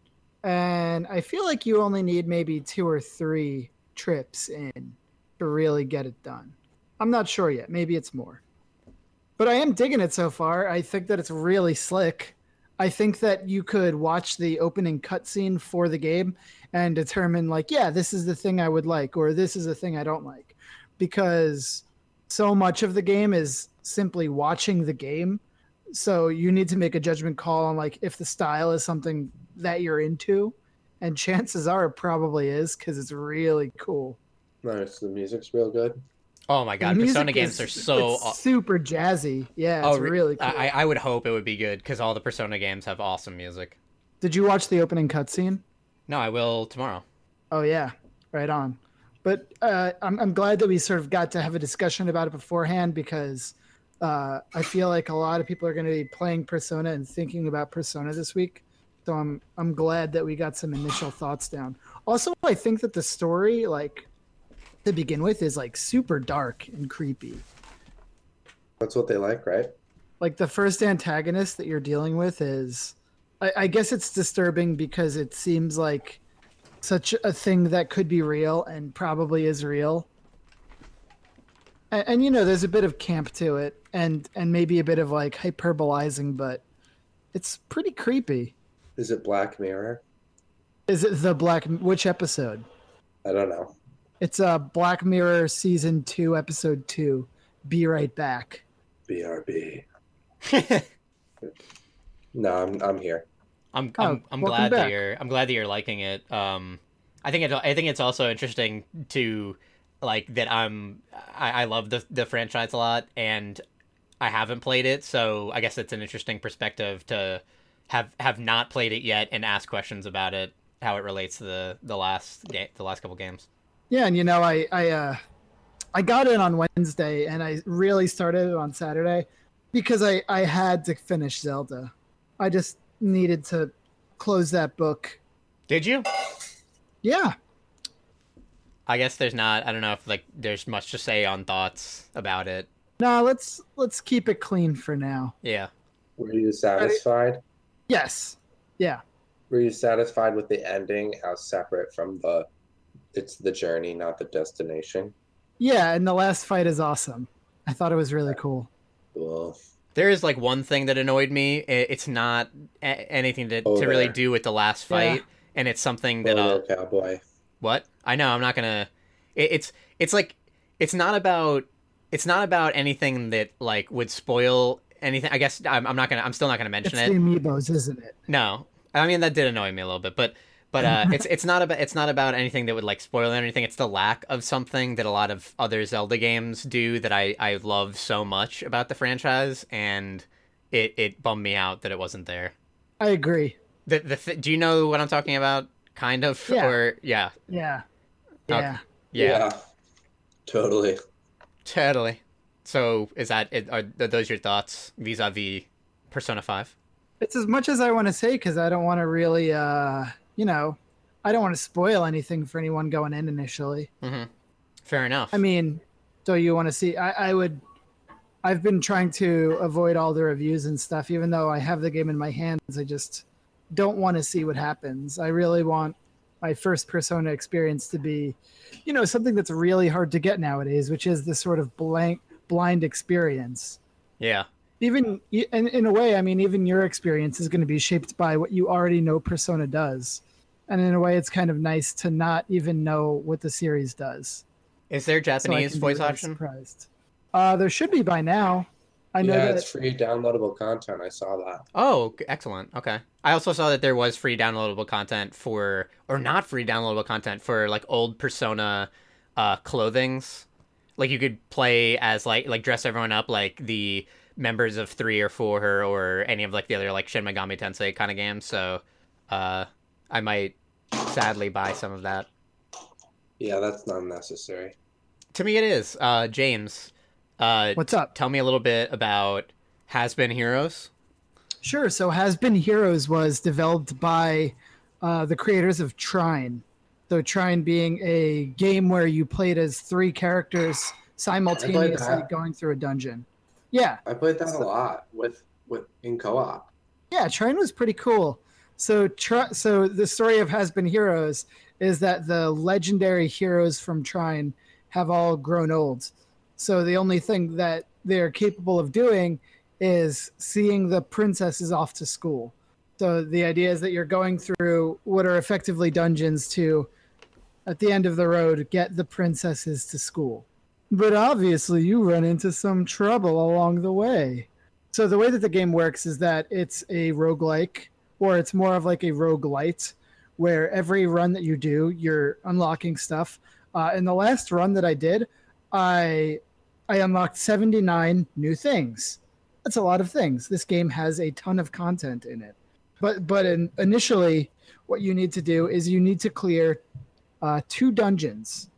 And I feel like you only need maybe two or three trips in to really get it done. I'm not sure yet. Maybe it's more. But I am digging it so far. I think that it's really slick. I think that you could watch the opening cutscene for the game and determine like, yeah, this is the thing I would like, or this is the thing I don't like, because so much of the game is simply watching the game. So you need to make a judgment call on like if the style is something that you're into, and chances are it probably is because it's really cool. Nice. The music's real good. Oh my god, The music Persona games is- are so it's super jazzy. Yeah, it's oh, re- really cool. I, I would hope it would be good because all the Persona games have awesome music. Did you watch the opening cutscene? No, I will tomorrow. Oh yeah, right on. But uh, I'm I'm glad that we sort of got to have a discussion about it beforehand, because uh, I feel like a lot of people are going to be playing Persona and thinking about Persona this week. So I'm I'm glad that we got some initial thoughts down. Also, I think that the story, like to begin with, is like super dark and creepy. That's what they like, right? Like the first antagonist that you're dealing with is, I, I guess it's disturbing because it seems like such a thing that could be real and probably is real. And, and you know, there's a bit of camp to it, and and maybe a bit of like hyperbolizing, but it's pretty creepy. Is it Black Mirror? Is it the Black? Which episode? I don't know. It's a uh, Black Mirror season two, episode two. Be right back. B R B. No, I'm I'm here. I'm Oh, I'm, I'm welcome glad that back. you're I'm glad that you're liking it. Um, I think it I think it's also interesting to like that I'm I, I love the the franchise a lot, and I haven't played it, so I guess it's an interesting perspective to have have not played it yet and ask questions about it, how it relates to the the last game, the last couple games. Yeah, and you know, I I uh, I got in on Wednesday, and I really started it on Saturday because I I had to finish Zelda. I just needed to close that book. Did you? Yeah. I guess there's not. I don't know if like there's much to say on thoughts about it. No, let's let's keep it clean for now. Yeah. Were you satisfied? Yes. Yeah. Were you satisfied with the ending? How separate from the it's the journey, not the destination? Yeah, and the last fight is awesome. I thought it was really cool. Cool. There is like one thing that annoyed me. I- It's not a- anything to, Oh, to really there. do with the last Yeah. fight, and it's something that Roller I'll, Cowboy. what I know. I'm not gonna. It, it's it's like it's not about it's not about anything that like would spoil anything. I guess I'm, I'm not gonna. I'm still not gonna It's mention the it. amiibos, isn't it? No, I mean that did annoy me a little bit, but but uh, it's it's not about it's not about anything that would like spoil anything. It's the lack of something that a lot of other Zelda games do that I I love so much about the franchise, and it it bummed me out that it wasn't there. I agree. The the th- do you know what I'm talking about? Kind of, Yeah. or yeah, Yeah. Okay. Yeah. yeah, Totally. totally. So is that it, are those your thoughts vis-a-vis Persona five? It's as much as I want to say because I don't want to really, uh, you know, I don't want to spoil anything for anyone going in initially. Mm-hmm. Fair enough. I mean, do you want to see? I, I would. I've been trying to avoid all the reviews and stuff, even though I have the game in my hands. I just don't want to see what happens. I really want my first Persona experience to be, you know, something that's really hard to get nowadays, which is this sort of blank, blind experience. yeah. Even in, in a way, I mean, even your experience is going to be shaped by what you already know Persona does. And in a way, it's kind of nice to not even know what the series does. Is there So I Japanese can be voice really option? surprised. Uh, there should be by now. I know yeah, that. it's free downloadable content. I saw that. Oh, g- excellent. Okay. I also saw that there was free downloadable content for, or not free downloadable content for like old Persona uh, clothings. Like you could play as like like dress everyone up like the members of three or four or any of like the other like Shin Megami Tensei kind of games. So uh, I might sadly buy some of that. Yeah, that's not necessary. To me, it is. Uh, James, uh, What's up? tell me a little bit about Has Been Heroes. Sure. So, Has Been Heroes was developed by uh, the creators of Trine. So, Trine being a game where you played as three characters simultaneously that. going through a dungeon. Yeah. I played that a lot with with in co-op. Yeah, Trine was pretty cool. So, Tri- so the story of Has Been Heroes is that the legendary heroes from Trine have all grown old. So the only thing that they're capable of doing is seeing the princesses off to school. So the idea is that you're going through what are effectively dungeons to, at the end of the road, get the princesses to school. But obviously, you run into some trouble along the way. So the way that the game works is that it's a roguelike, or it's more of like a roguelite, where every run that you do, you're unlocking stuff. Uh, in the last run that I did, I I unlocked seventy-nine new things. That's a lot of things. This game has a ton of content in it. But but in, initially, what you need to do is you need to clear uh, two dungeons.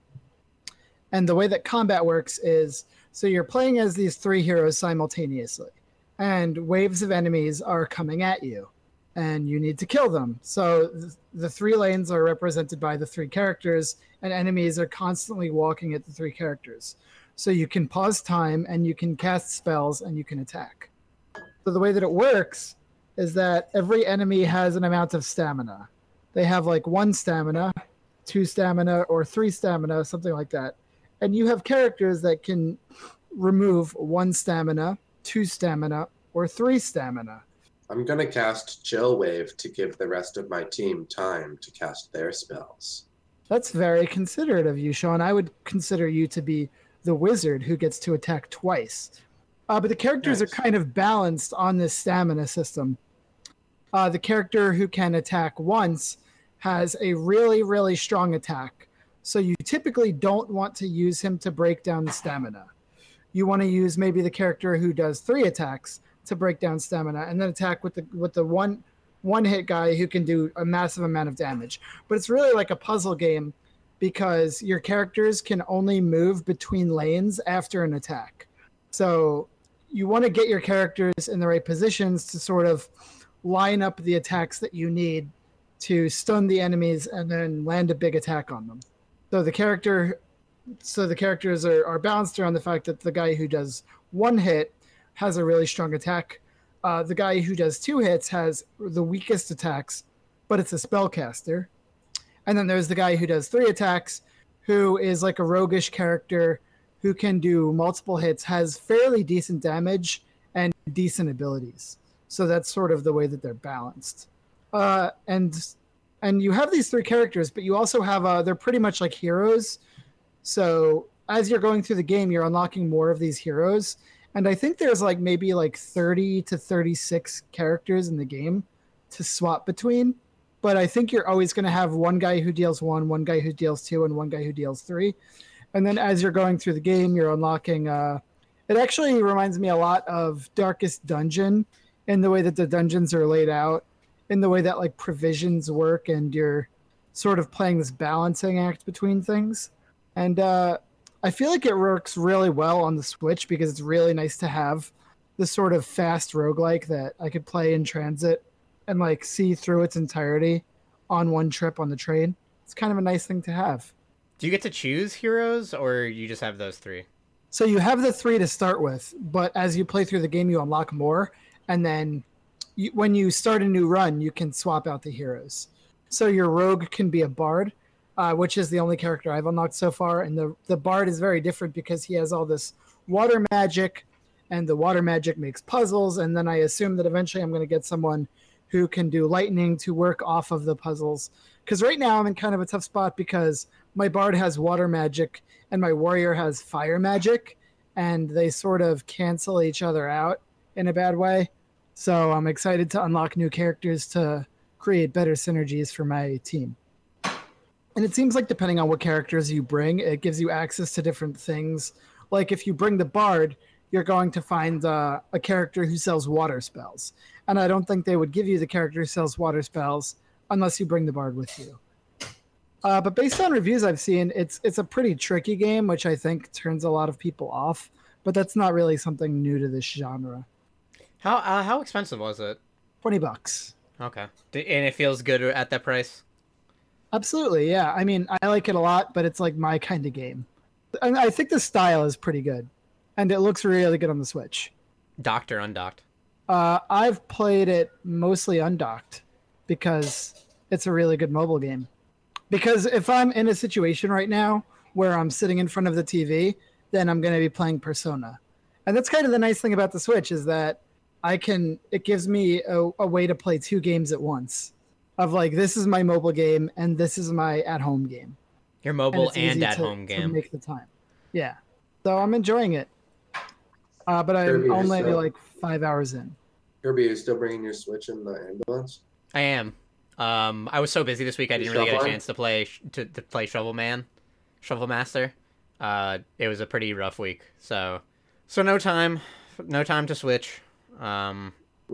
And the way that combat works is, so you're playing as these three heroes simultaneously, and waves of enemies are coming at you, and you need to kill them. So th- the three lanes are represented by the three characters, and enemies are constantly walking at the three characters. So you can pause time, and you can cast spells, and you can attack. So the way that it works is that every enemy has an amount of stamina. They have like one stamina, two stamina, or three stamina, something like that. And you have characters that can remove one stamina, two stamina, or three stamina. I'm going to cast Chill Wave to give the rest of my team time to cast their spells. That's very considerate of you, Sean. I would consider you to be the wizard who gets to attack twice. Uh, but the characters nice. are kind of balanced on this stamina system. Uh, the character who can attack once has a really, really strong attack. So you typically don't want to use him to break down the stamina. You want to use maybe the character who does three attacks to break down stamina, and then attack with the with the one one hit guy who can do a massive amount of damage. But it's really like a puzzle game because your characters can only move between lanes after an attack. So you want to get your characters in the right positions to sort of line up the attacks that you need to stun the enemies and then land a big attack on them. So the character, so the characters are, are balanced around the fact that the guy who does one hit has a really strong attack. Uh, the guy who does two hits has the weakest attacks, but it's a spellcaster. And then there's the guy who does three attacks, who is like a roguish character who can do multiple hits, has fairly decent damage and decent abilities. So that's sort of the way that they're balanced. Uh, and and you have these three characters, but you also have, uh, they're pretty much like heroes. So as you're going through the game, you're unlocking more of these heroes. And I think there's like maybe like thirty to thirty-six characters in the game to swap between. But I think you're always going to have one guy who deals one, one guy who deals two, and one guy who deals three. And then as you're going through the game, you're unlocking... Uh, it actually reminds me a lot of Darkest Dungeon in the way that the dungeons are laid out, in the way that like provisions work, and you're sort of playing this balancing act between things. And uh, I feel like it works really well on the Switch because it's really nice to have this sort of fast roguelike that I could play in transit and like see through its entirety on one trip on the train. It's kind of a nice thing to have. Do you get to choose heroes, or you just have those three? So you have the three to start with, but as you play through the game, you unlock more. And then you, when you start a new run, you can swap out the heroes. So your rogue can be a bard, uh, which is the only character I've unlocked so far. And the, the bard is very different because he has all this water magic, and the water magic makes puzzles. And then I assume that eventually I'm going to get someone who can do lightning to work off of the puzzles. Because right now I'm in kind of a tough spot because my bard has water magic and my warrior has fire magic, and they sort of cancel each other out in a bad way. So I'm excited to unlock new characters to create better synergies for my team. And it seems like depending on what characters you bring, it gives you access to different things. Like if you bring the bard, you're going to find uh, a character who sells water spells. And I don't think they would give you the character who sells water spells unless you bring the bard with you. Uh, but based on reviews I've seen, it's it's a pretty tricky game, which I think turns a lot of people off. But that's not really something new to this genre. How uh, how expensive was it? twenty bucks. Okay. And it feels good at that price? Absolutely, yeah. I mean, I like it a lot, but it's like my kind of game. And I think the style is pretty good. And it looks really good on the Switch. Docked or undocked? Uh, I've played it mostly undocked because it's a really good mobile game. Because if I'm in a situation right now where I'm sitting in front of the T V, then I'm going to be playing Persona. And that's kind of the nice thing about the Switch is that I can, it gives me a, a way to play two games at once. Of like, this is my mobile game and this is my at-home game. Your mobile and, and at-home to, game. To make the time. Yeah. So I'm enjoying it. Uh, but I'm Kirby, only still, like five hours in. Kirby, are you still bringing your Switch in the ambulance? I am. Um, I was so busy this week I didn't really get a Shovel? chance to play to, to play Shovel Man, Shovel Master. Uh, it was a pretty rough week, so so no time, no time to Switch. Um,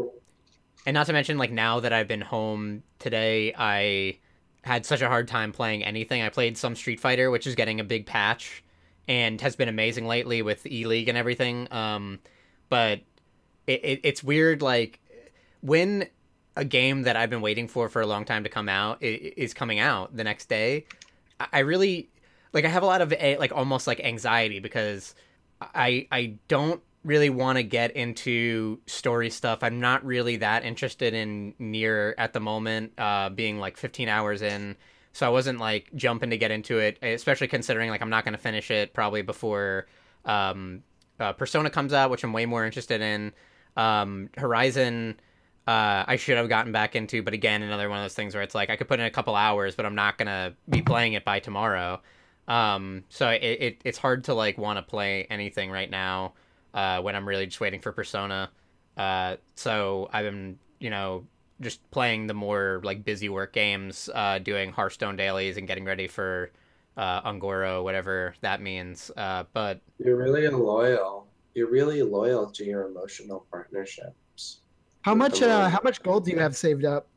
and not to mention, like now that I've been home today, I had such a hard time playing anything. I played some Street Fighter, which is getting a big patch, and has been amazing lately with E-League and everything. Um, but it, it it's weird, like when a game that I've been waiting for for a long time to come out is coming out the next day, I really like I have a lot of like almost like anxiety because I I don't really want to get into story stuff. I'm not really that interested in Nier at the moment, uh, being like fifteen hours in. So I wasn't like jumping to get into it, especially considering like I'm not going to finish it probably before um, uh, Persona comes out, which I'm way more interested in. Um, Horizon, uh, I should have gotten back into, but again, another one of those things where it's like I could put in a couple hours, but I'm not going to be playing it by tomorrow. Um, so it, it it's hard to like want to play anything right now uh, when I'm really just waiting for Persona. Uh, so I've been, you know, just playing the more like busy work games, uh, doing Hearthstone dailies and getting ready for uh, Ungoro, whatever that means. Uh, but You're really loyal. You're really loyal to your emotional partnerships. How You're much? Uh, how much gold do you have saved up?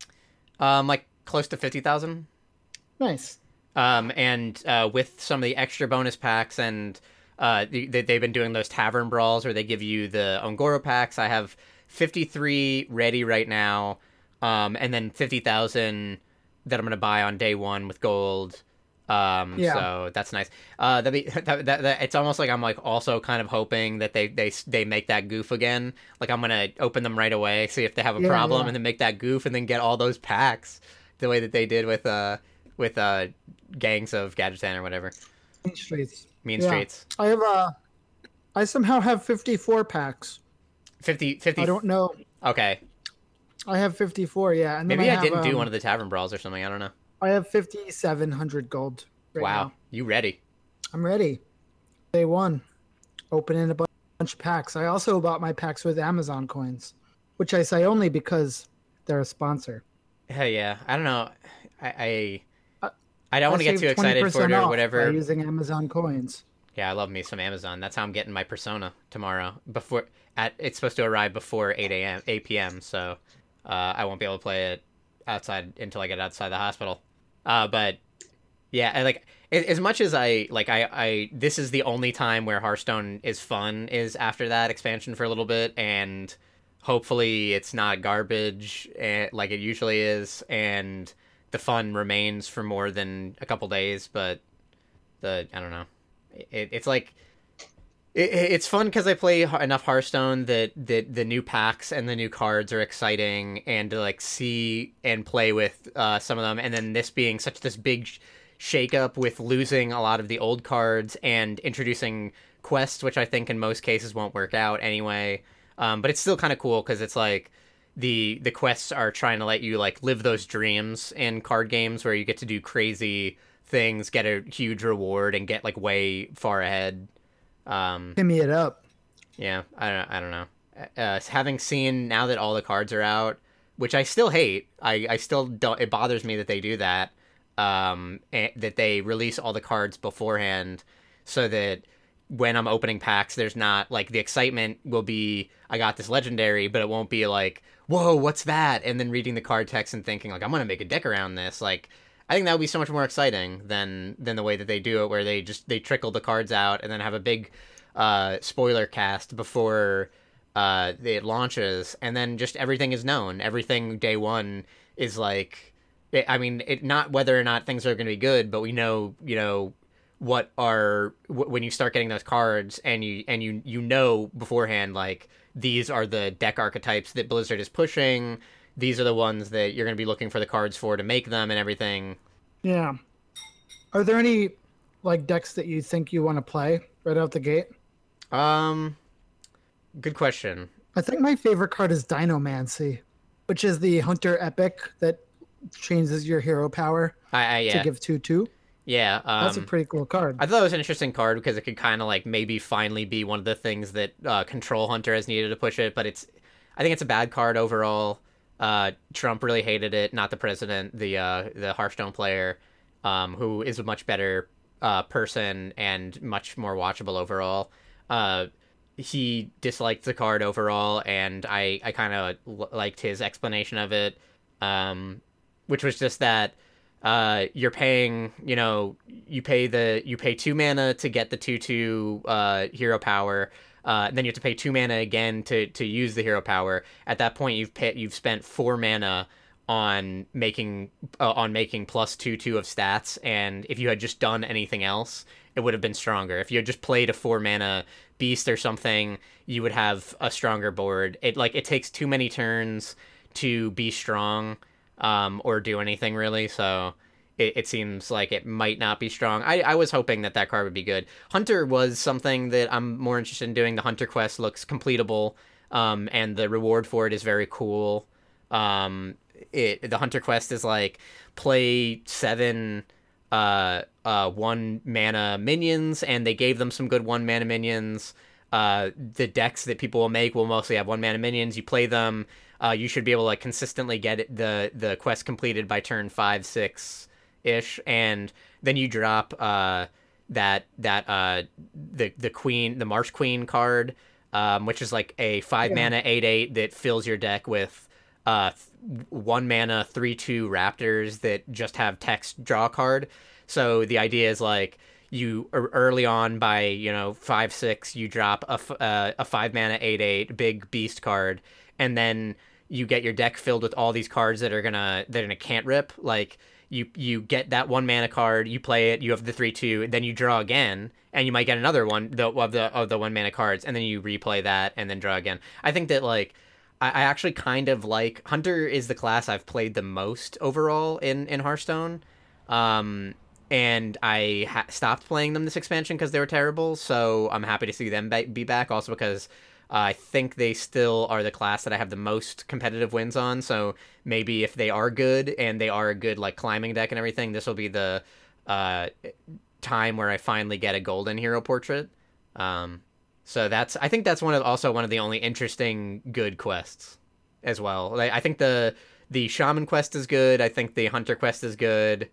um, like close to fifty thousand. Nice. Um, and uh, with some of the extra bonus packs and uh, they, they've been doing those tavern brawls where they give you the Ongoro packs. I have fifty-three ready right now, um, and then fifty thousand that I'm going to buy on day one with gold. Um, Yeah. So that's nice. Uh, that'd be, that, that, that, it's almost like I'm like also kind of hoping that they, they, they make that goof again. Like I'm going to open them right away, see if they have a Yeah, problem, yeah. and then make that goof and then get all those packs the way that they did with, uh, with, uh, Gangs of Gadgetan or whatever. Mean Streets. Mean Yeah. Streets. I have uh I somehow have fifty-four packs. fifty, fifty. I don't know. Okay. I have fifty-four, yeah. And then Maybe I, have, didn't do um, one of the tavern brawls or something. I don't know. I have fifty-seven hundred gold. Right Wow. now. You ready? I'm ready. Day one. Opening a bu- bunch of packs. I also bought my packs with Amazon coins, which I say only because they're a sponsor. Hell yeah. I don't know. I I, Uh, I don't want to get saved too excited for twenty percent it or off whatever. by using Amazon coins. Yeah, I love me some Amazon. That's how I'm getting my Persona tomorrow. Before at it's supposed to arrive before eight a m eight p m. So uh, I won't be able to play it outside until I get outside the hospital. Uh, but yeah, I, like a- as much as I like, I, I this is the only time where Hearthstone is fun is after that expansion for a little bit, and hopefully it's not garbage eh, like it usually is, and the fun remains for more than a couple days. But the I don't know. It, it's like it, it's fun because I play enough Hearthstone that, that the new packs and the new cards are exciting, and to like see and play with uh, some of them. And then this being such this big sh- shakeup with losing a lot of the old cards and introducing quests, which I think in most cases won't work out anyway. Um, but it's still kind of cool because it's like the the quests are trying to let you like live those dreams in card games where you get to do crazy things, get a huge reward, and get like way far ahead. Um, Give me it up. yeah, I don't, I don't know. Uh, having seen now that all the cards are out, which I still hate, I, I still don't. It bothers me that they do that. Um, and that they release all the cards beforehand, so that when I'm opening packs, there's not like the excitement will be I got this legendary, but it won't be like whoa, what's that? And then reading the card text and thinking like I'm gonna make a deck around this, like. I think that would be so much more exciting than than the way that they do it, where they just they trickle the cards out and then have a big uh, spoiler cast before uh, it launches, and then just everything is known. Everything day one is like, it, I mean, it not whether or not things are going to be good, but we know, you know, what are w- when you start getting those cards and you and you you know beforehand like these are the deck archetypes that Blizzard is pushing. These are the ones that you're going to be looking for the cards for to make them and everything. Yeah. Are there any like decks that you think you want to play right out the gate? Um, good question. I think my favorite card is Dinomancy, which is the Hunter Epic that changes your hero power I, I yeah, to give two two. yeah. Um, That's a pretty cool card. I thought it was an interesting card because it could kind of like maybe finally be one of the things that uh, Control Hunter has needed to push it, but it's, I think it's a bad card overall. Uh, Trump really hated it, not the president, the uh, the Hearthstone player, um, who is a much better uh, person and much more watchable overall. Uh, he disliked the card overall, and I, I kind of l- liked his explanation of it, um, which was just that uh, you're paying, you know, you pay the you pay two mana to get the two two uh, hero power. Uh, and then you have to pay two mana again to, to use the hero power. At that point, you've pay, you've spent four mana on making uh, on making plus two two of stats, and if you had just done anything else, it would have been stronger. If you had just played a four mana beast or something, you would have a stronger board. It like it takes too many turns to be strong, um, or do anything really. So it, it seems like it might not be strong. I, I was hoping that that card would be good. Hunter was something that I'm more interested in doing. The Hunter quest looks completable, um, and the reward for it is very cool. Um, it the Hunter quest is like play seven uh uh one mana minions, and they gave them some good one mana minions. Uh, the decks that people will make will mostly have one mana minions. You play them, uh, you should be able to like consistently get it, the the quest completed by turn five six ish, and then you drop uh that that uh the the queen the Marsh Queen card, um, which is like a five yeah. mana eight eight that fills your deck with uh one mana three two raptors that just have text draw card. So the idea is like you early on by you know five six you drop a uh, a five mana eight eight big beast card, and then you get your deck filled with all these cards that are gonna that are gonna can't rip. Like you you get that one mana card, you play it, you have the three two, and then you draw again, and you might get another one the, of the of the one mana cards, and then you replay that and then draw again. I think that like I, I actually kind of like Hunter is the class I've played the most overall in in Hearthstone. Um, and I ha- stopped playing them this expansion because they were terrible, so I'm happy to see them ba- be back, also because uh, I think they still are the class that I have the most competitive wins on, so maybe if they are good, and they are a good like climbing deck and everything, this will be the uh, time where I finally get a golden hero portrait. Um, so that's, I think that's one of also one of the only interesting good quests as well. Like, I think the the Shaman quest is good, I think the Hunter quest is good,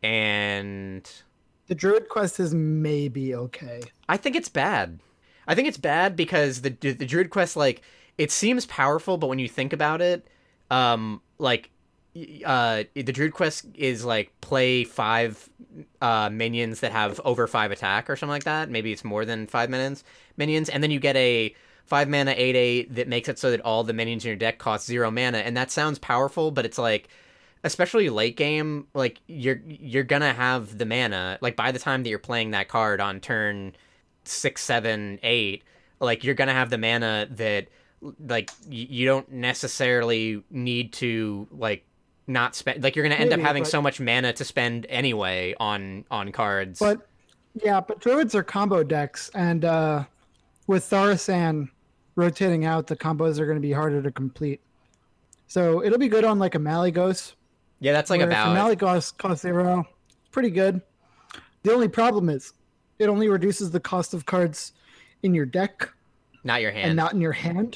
and the Druid quest is maybe okay. I think it's bad. I think it's bad because the the Druid quest, like, it seems powerful, but when you think about it, um, like, uh, the Druid quest is like play five uh minions that have over five attack or something like that. Maybe it's more than five minions, minions, and then you get a five mana eight eight that makes it so that all the minions in your deck cost zero mana, and that sounds powerful, but it's like, especially late game, like you're you're gonna have the mana, like by the time that you're playing that card on turn six, seven, eight, like you're gonna have the mana that like y- you don't necessarily need to like not spend. Like you're gonna end Maybe, up having but... so much mana to spend anyway on on cards. But yeah, but druids are combo decks, and uh, with Thaurissan rotating out, the combos are gonna be harder to complete. So it'll be good on like a Malygos. Yeah, that's like about Malygos cost zero. Pretty good. The only problem is it only reduces the cost of cards in your deck, not your hand, and not in your hand.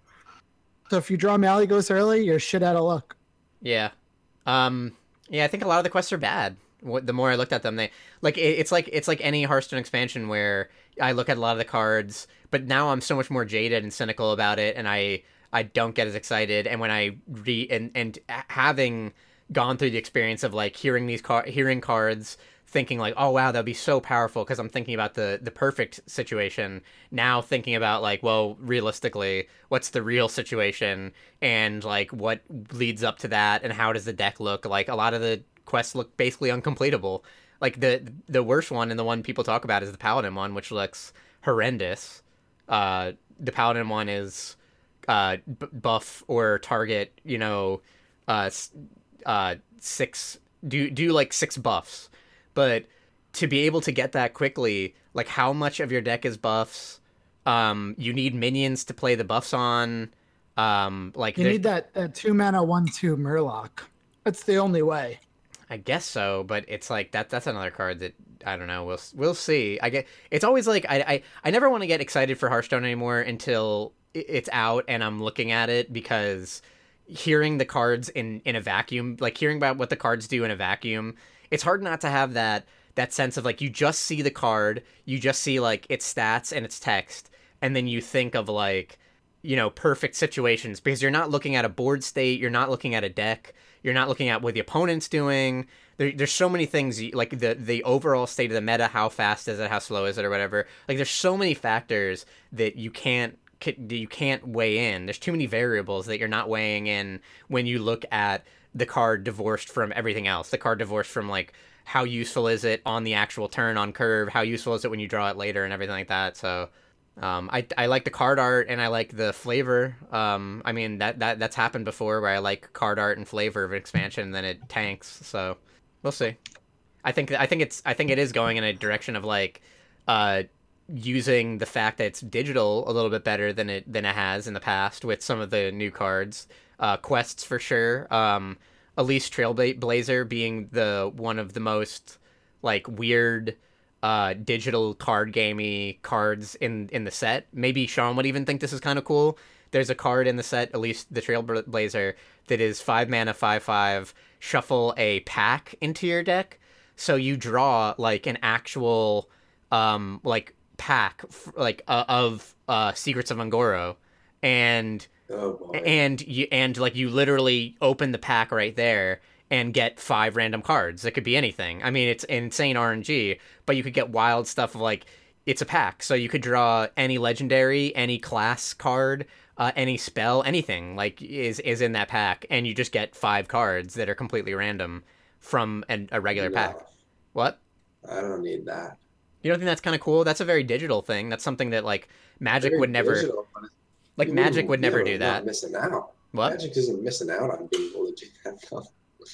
So if you draw Malygos early, you're shit out of luck. Yeah, um, yeah. I think a lot of the quests are bad. The more I looked at them, they like it, it's like it's like any Hearthstone expansion where I look at a lot of the cards, but now I'm so much more jaded and cynical about it, and I I don't get as excited. And when I re and and having gone through the experience of like hearing these car hearing cards, thinking like, oh wow, that'd be so powerful, because I'm thinking about the the perfect situation. Now thinking about like, well, realistically, what's the real situation, and like what leads up to that, and how does the deck look? Like a lot of the quests look basically uncompletable. Like the the worst one, and the one people talk about, is the Paladin one, which looks horrendous. Uh, the Paladin one is uh, b- buff or target, you know, uh, uh, six do do like six buffs. But to be able to get that quickly, like how much of your deck is buffs? Um, you need minions to play the buffs on. Um, like you need that, that two mana one two Murloc. That's the only way. I guess so, but it's like that. That's another card that I don't know. We'll we'll see. I get. It's always like I I, I never want to get excited for Hearthstone anymore until it's out and I'm looking at it, because hearing the cards in in a vacuum, like hearing about what the cards do in a vacuum, it's hard not to have that that sense of like you just see the card, you just see like its stats and its text, and then you think of like, you know, perfect situations, because you're not looking at a board state, you're not looking at a deck, you're not looking at what the opponent's doing. There, there's so many things, like the the overall state of the meta, how fast is it, how slow is it, or whatever. Like there's so many factors that you can't you can't weigh in. There's too many variables that you're not weighing in when you look at the card divorced from everything else. The card divorced from like how useful is it on the actual turn on curve, how useful is it when you draw it later, and everything like that. So um, I I like the card art and I like the flavor. Um, I mean that that that's happened before where I like card art and flavor of an expansion, and then it tanks. So we'll see. I think I think it's I think it is going in a direction of like uh, using the fact that it's digital a little bit better than it than it has in the past with some of the new cards. Uh, quests for sure. Um, Elise Trailblazer being the one of the most like weird uh, digital card gamey cards in in the set. Maybe Sean would even think this is kind of cool. There's a card in the set, Elise the Trailblazer, that is five mana, five five. Shuffle a pack into your deck, so you draw like an actual um like pack like uh, of uh Secrets of Un'Goro, and Oh boy. and you and like you literally open the pack right there and get five random cards. It could be anything. I mean, it's insane R N G, but you could get wild stuff of like it's a pack, so you could draw any legendary, any class card, uh, any spell, anything like is is in that pack, and you just get five cards that are completely random from an, a regular No, pack. What? I don't need that. You don't think that's kind of cool? That's a very digital thing. That's something that like Magic Very would never digital, but it's- like you Magic would never you're do not that. Missing out. What? Magic isn't missing out on being able to do that. Though.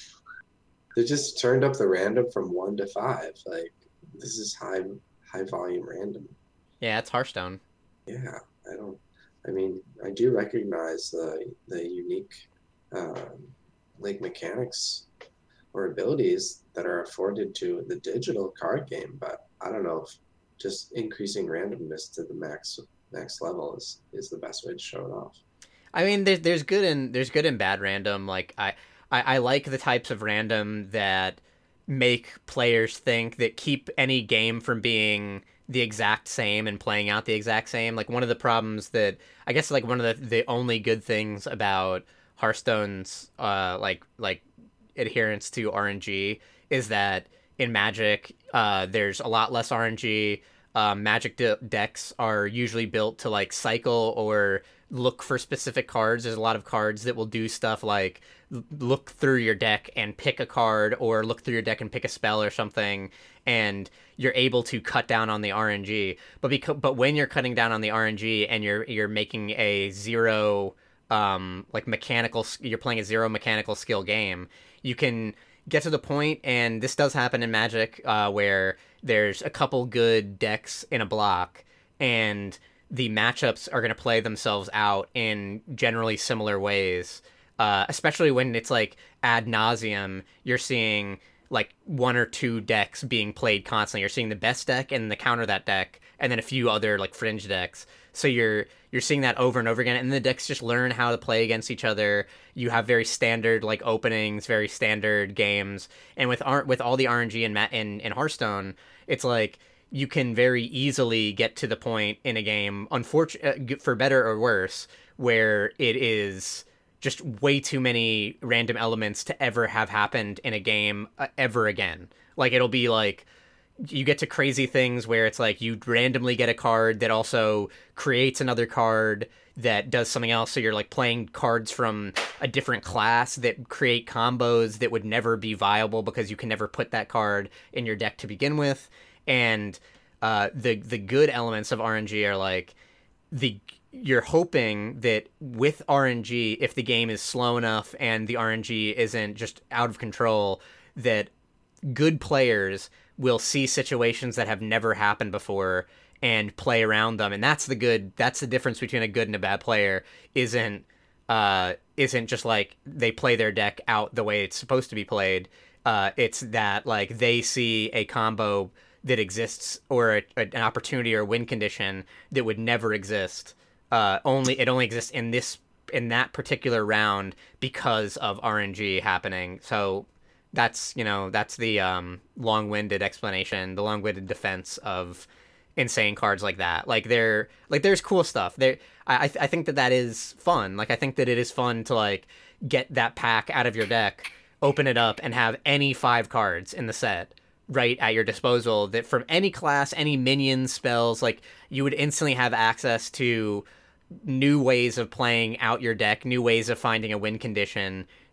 They just turned up the random from one to five. Like this is high high volume random. Yeah, it's Hearthstone. Yeah, I don't. I mean, I do recognize the the unique um, like mechanics or abilities that are afforded to the digital card game, but I don't know if just increasing randomness to the max max level is is the best way to show it off. I mean, there's there's good and there's good and bad random. Like I, I I like the types of random that make players think that keep any game from being the exact same and playing out the exact same. Like one of the problems that I guess like one of the the only good things about Hearthstone's uh like like adherence to R N G is that in Magic uh there's a lot less R N G. Um, Magic de- decks are usually built to like cycle or look for specific cards. There's a lot of cards that will do stuff like look through your deck and pick a card, or look through your deck and pick a spell or something, and you're able to cut down on the R N G. But because but when you're cutting down on the R N G and you're you're making a zero um like mechanical, you're playing a zero mechanical skill game, you can get to the point, and this does happen in Magic, uh, where there's a couple good decks in a block, and the matchups are going to play themselves out in generally similar ways, uh, especially when it's like ad nauseum, you're seeing like one or two decks being played constantly. You're seeing the best deck and the counter that deck, and then a few other like fringe decks. So you're you're seeing that over and over again, and the decks just learn how to play against each other. You have very standard like openings, very standard games, and with ar- with all the R N G in, Ma- in in Hearthstone, it's like you can very easily get to the point in a game, unfortunately, for better or worse, where it is just way too many random elements to ever have happened in a game uh, ever again. Like it'll be like you get to crazy things where it's like you randomly get a card that also creates another card that does something else. So you're like playing cards from a different class that create combos that would never be viable because you can never put that card in your deck to begin with. And uh, the the good elements of R N G are like the you're hoping that with R N G, if the game is slow enough and the R N G isn't just out of control, that good players will see situations that have never happened before and play around them. And that's the good, that's the difference between a good and a bad player, isn't, uh, isn't just like they play their deck out the way it's supposed to be played. Uh, it's that like they see a combo that exists, or a, a, an opportunity or win condition that would never exist. Uh, only, it only exists in this, in that particular round because of R N G happening. So that's, you know, that's the um, long-winded explanation, the long-winded defense of insane cards like that. Like they're like there's cool stuff there. I I, th- I think that that is fun. Like I think that it is fun to like get that pack out of your deck, open it up, and have any five cards in the set right at your disposal that from any class, any minion spells, like you would instantly have access to new ways of playing out your deck, new ways of finding a win condition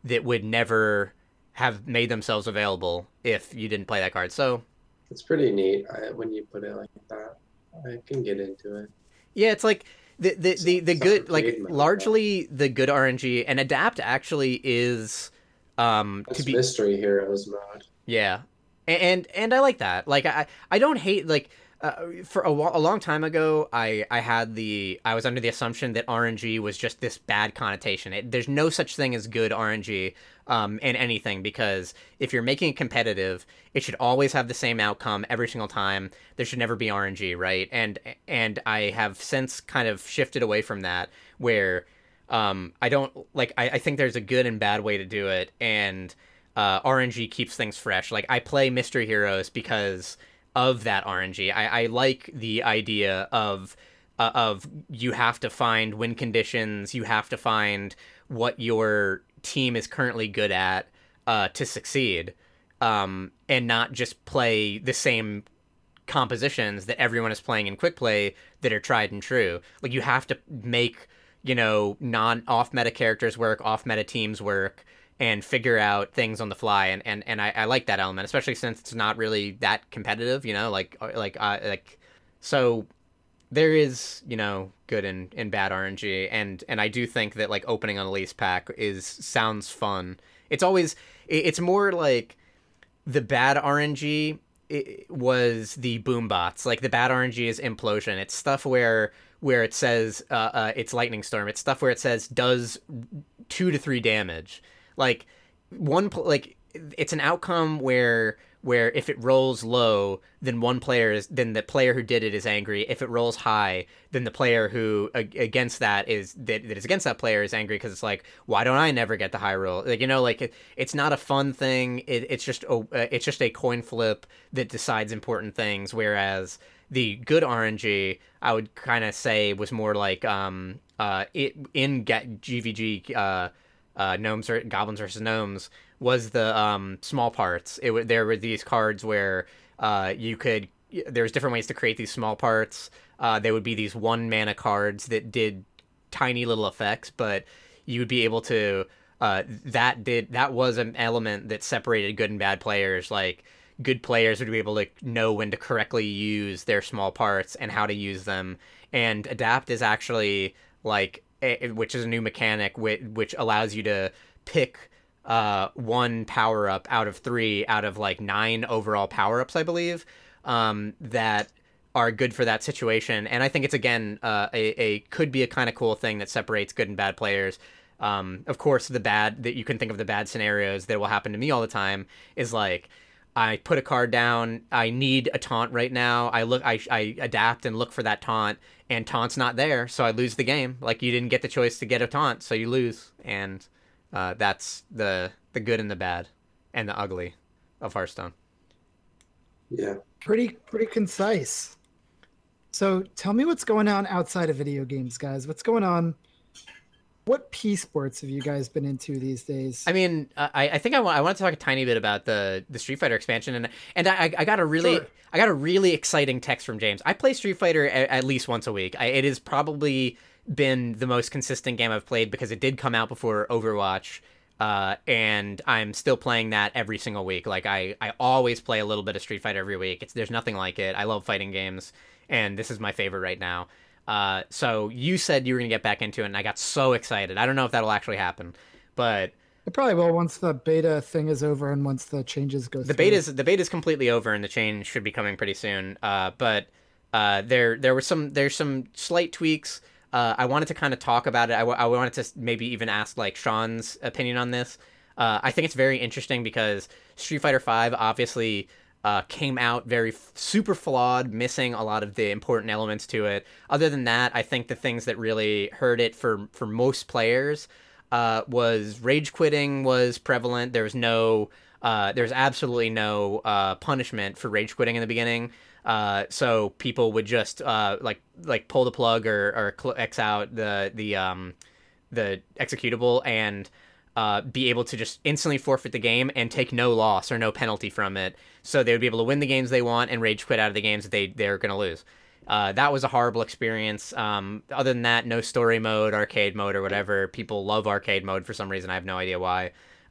that would never have made themselves available if you didn't play that card. So It's pretty neat I, when you put it like that. I can get into it. yeah, it's like the the the, the It's good not like arcade mode, largely the good R N G, and Adapt actually is um That's to be Mystery Heroes mode. yeah, and and I like that. Like I I don't hate like. Uh, for a, a long time ago, I, I had the I was under the assumption that R N G was just this bad connotation. It, there's no such thing as good R N G um, in anything, because if you're making it competitive, it should always have the same outcome every single time. There should never be R N G, right? And and I have since kind of shifted away from that, where um, I don't like. I, I think there's a good and bad way to do it, and uh, R N G keeps things fresh. Like I play Mystery Heroes because of that R N G. I, I like the idea of uh, of you have to find win conditions, you have to find what your team is currently good at uh, to succeed, um, and not just play the same compositions that everyone is playing in quick play that are tried and true. Like you have to make, you know, non off meta characters work, off meta teams work, and figure out things on the fly, and and, and I, I like that element, especially since it's not really that competitive, you know, like like uh, like so there is, you know, good and, and bad R N G, and and I do think that like opening on a lease pack is sounds fun. It's always it's more like the bad R N G it was the boom bots. Like the bad R N G is implosion. It's stuff where where it says uh, uh it's lightning storm. It's stuff where it says does two to three damage. Like one like it's an outcome where where if it rolls low, then one player is then the player who did it is angry. If it rolls high, then the player who against that is that, that is against that player is angry, because it's like, why don't I never get the high roll? Like, you know, like it, it's not a fun thing. It, it's just a it's just a coin flip that decides important things. Whereas the good R N G, I would kind of say, was more like um uh it in G V G uh. Uh, gnomes or goblins versus gnomes was the um, small parts. It w- there were these cards where uh, you could there's different ways to create these small parts. Uh, there would be these one mana cards that did tiny little effects, but you would be able to uh, that did that was an element that separated good and bad players. Like good players would be able to know when to correctly use their small parts and how to use them. And Adapt is actually like which is a new mechanic which, which allows you to pick uh, one power-up out of three out of like nine overall power-ups, I believe, um, that are good for that situation. And I think it's, again, uh, a, a could be a kind of cool thing that separates good and bad players. Um, of course, the bad, that you can think of the bad scenarios that will happen to me all the time is like, I put a card down, I need a taunt right now, I look, I, I adapt and look for that taunt, and taunt's not there, so I lose the game. Like, you didn't get the choice to get a taunt, so you lose. And uh, that's the the good and the bad and the ugly of Hearthstone. Yeah. Pretty pretty concise. So tell me what's going on outside of video games, guys. What's going on? What P sports have you guys been into these days? I mean, I, I think I want I want to talk a tiny bit about the, the Street Fighter expansion, and and I, I got a really Sure. I got a really exciting text from James. I play Street Fighter at, at least once a week. I, it has probably been the most consistent game I've played because it did come out before Overwatch, uh, and I'm still playing that every single week. Like I, I always play a little bit of Street Fighter every week. It's there's nothing like it. I love fighting games, and this is my favorite right now. Uh, so you said you were going to get back into it, and I got so excited. I don't know if that'll actually happen, but It probably will once the beta thing is over and once the changes go the through. beta's the beta's completely over, and the change should be coming pretty soon. Uh, but uh, there there were some there's some slight tweaks. Uh, I wanted to kind of talk about it. I, w- I wanted to maybe even ask like Sean's opinion on this. Uh, I think it's very interesting because Street Fighter five obviously Uh, came out very f- super flawed, missing a lot of the important elements to it. Other than that, I think the things that really hurt it for for most players uh, was rage quitting was prevalent. There was no, uh, there's absolutely no uh, punishment for rage quitting in the beginning. Uh, so people would just uh, like like pull the plug or or cl- X out the the um, the executable and uh, be able to just instantly forfeit the game and take no loss or no penalty from it. So they would be able to win the games they want and rage quit out of the games that they, they're going to lose. Uh, that was a horrible experience. Um, other than that, no story mode, arcade mode, or whatever. People love arcade mode for some reason. I have no idea why.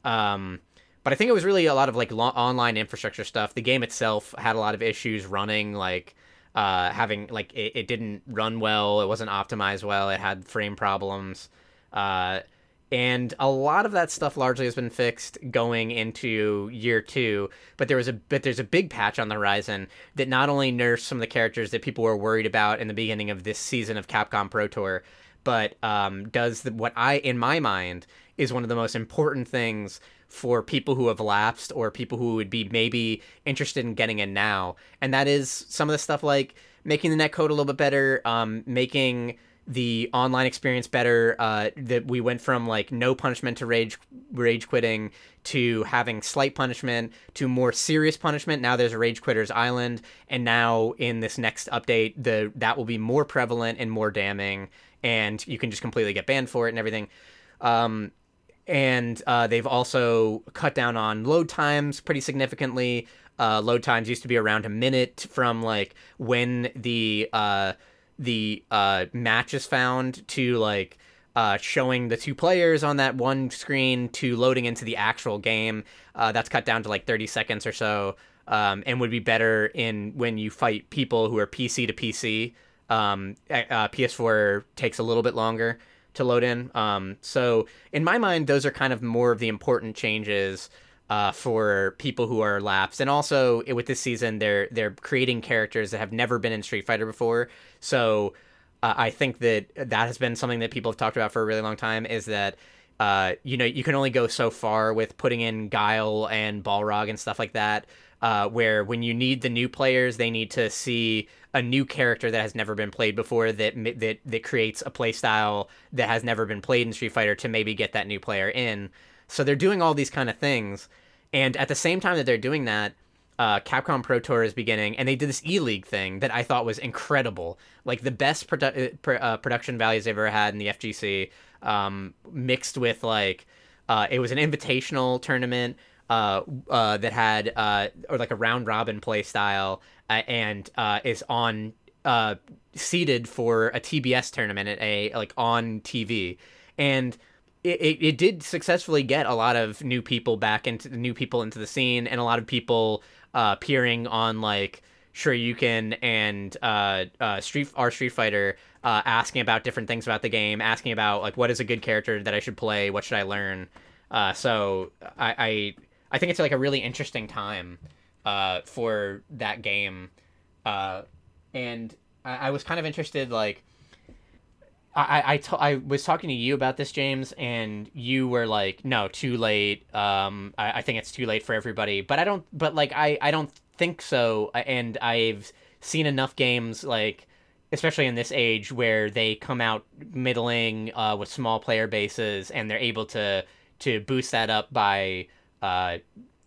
Um, but I think it was really a lot of like lo- online infrastructure stuff. The game itself had a lot of issues running, like uh, having like it, it didn't run well. It wasn't optimized well. It had frame problems. Uh, and a lot of that stuff largely has been fixed going into year two. But there was a but there's a big patch on the horizon that not only nerfs some of the characters that people were worried about in the beginning of this season of Capcom Pro Tour, but um, does the, what I in my mind is one of the most important things for people who have lapsed or people who would be maybe interested in getting in now, and that is some of the stuff like making the netcode a little bit better, um, making the online experience better. Uh, that we went from like no punishment to rage rage quitting to having slight punishment to more serious punishment. Now there's a Rage Quitters Island, and now in this next update, the that will be more prevalent and more damning, and you can just completely get banned for it and everything. Um, and uh, they've also cut down on load times pretty significantly. Uh, load times used to be around a minute from like when the uh, the uh, match is found to like uh, showing the two players on that one screen to loading into the actual game. Uh, that's cut down to like thirty seconds or so, um, and would be better in when you fight people who are P C to P C. Um, uh, P S four takes a little bit longer to load in. Um, so in my mind, those are kind of more of the important changes uh, for people who are lapsed. And also with this season, they're they're creating characters that have never been in Street Fighter before. So uh, I think that that has been something that people have talked about for a really long time, is that uh, you know, you can only go so far with putting in Guile and Balrog and stuff like that, uh, where when you need the new players, they need to see a new character that has never been played before, that that that creates a play style that has never been played in Street Fighter to maybe get that new player in. So they're doing all these kind of things, and at the same time that they're doing that, uh, Capcom Pro Tour is beginning, and they did this E-League thing that I thought was incredible, like the best produ- pr- uh, production values they've ever had in the F G C, um, mixed with like uh, it was an invitational tournament uh, uh, that had uh, or like a round robin play style. Uh, and uh, is on uh, seated for a T B S tournament at a like on T V, and it, it, it did successfully get a lot of new people back into new people into the scene, and a lot of people uh, appearing on like Shoryuken and uh, uh, Street our Street Fighter, uh, asking about different things about the game, asking about like what is a good character that I should play, what should I learn. Uh, so I, I I think it's like a really interesting time uh for that game, uh and I, I was kind of interested, like I I, t- I was talking to you about this, James, and you were like, no, too late. um I, I think it's too late for everybody, but I don't but like I I don't think so. And I've seen enough games, like especially in this age, where they come out middling uh with small player bases, and they're able to to boost that up by uh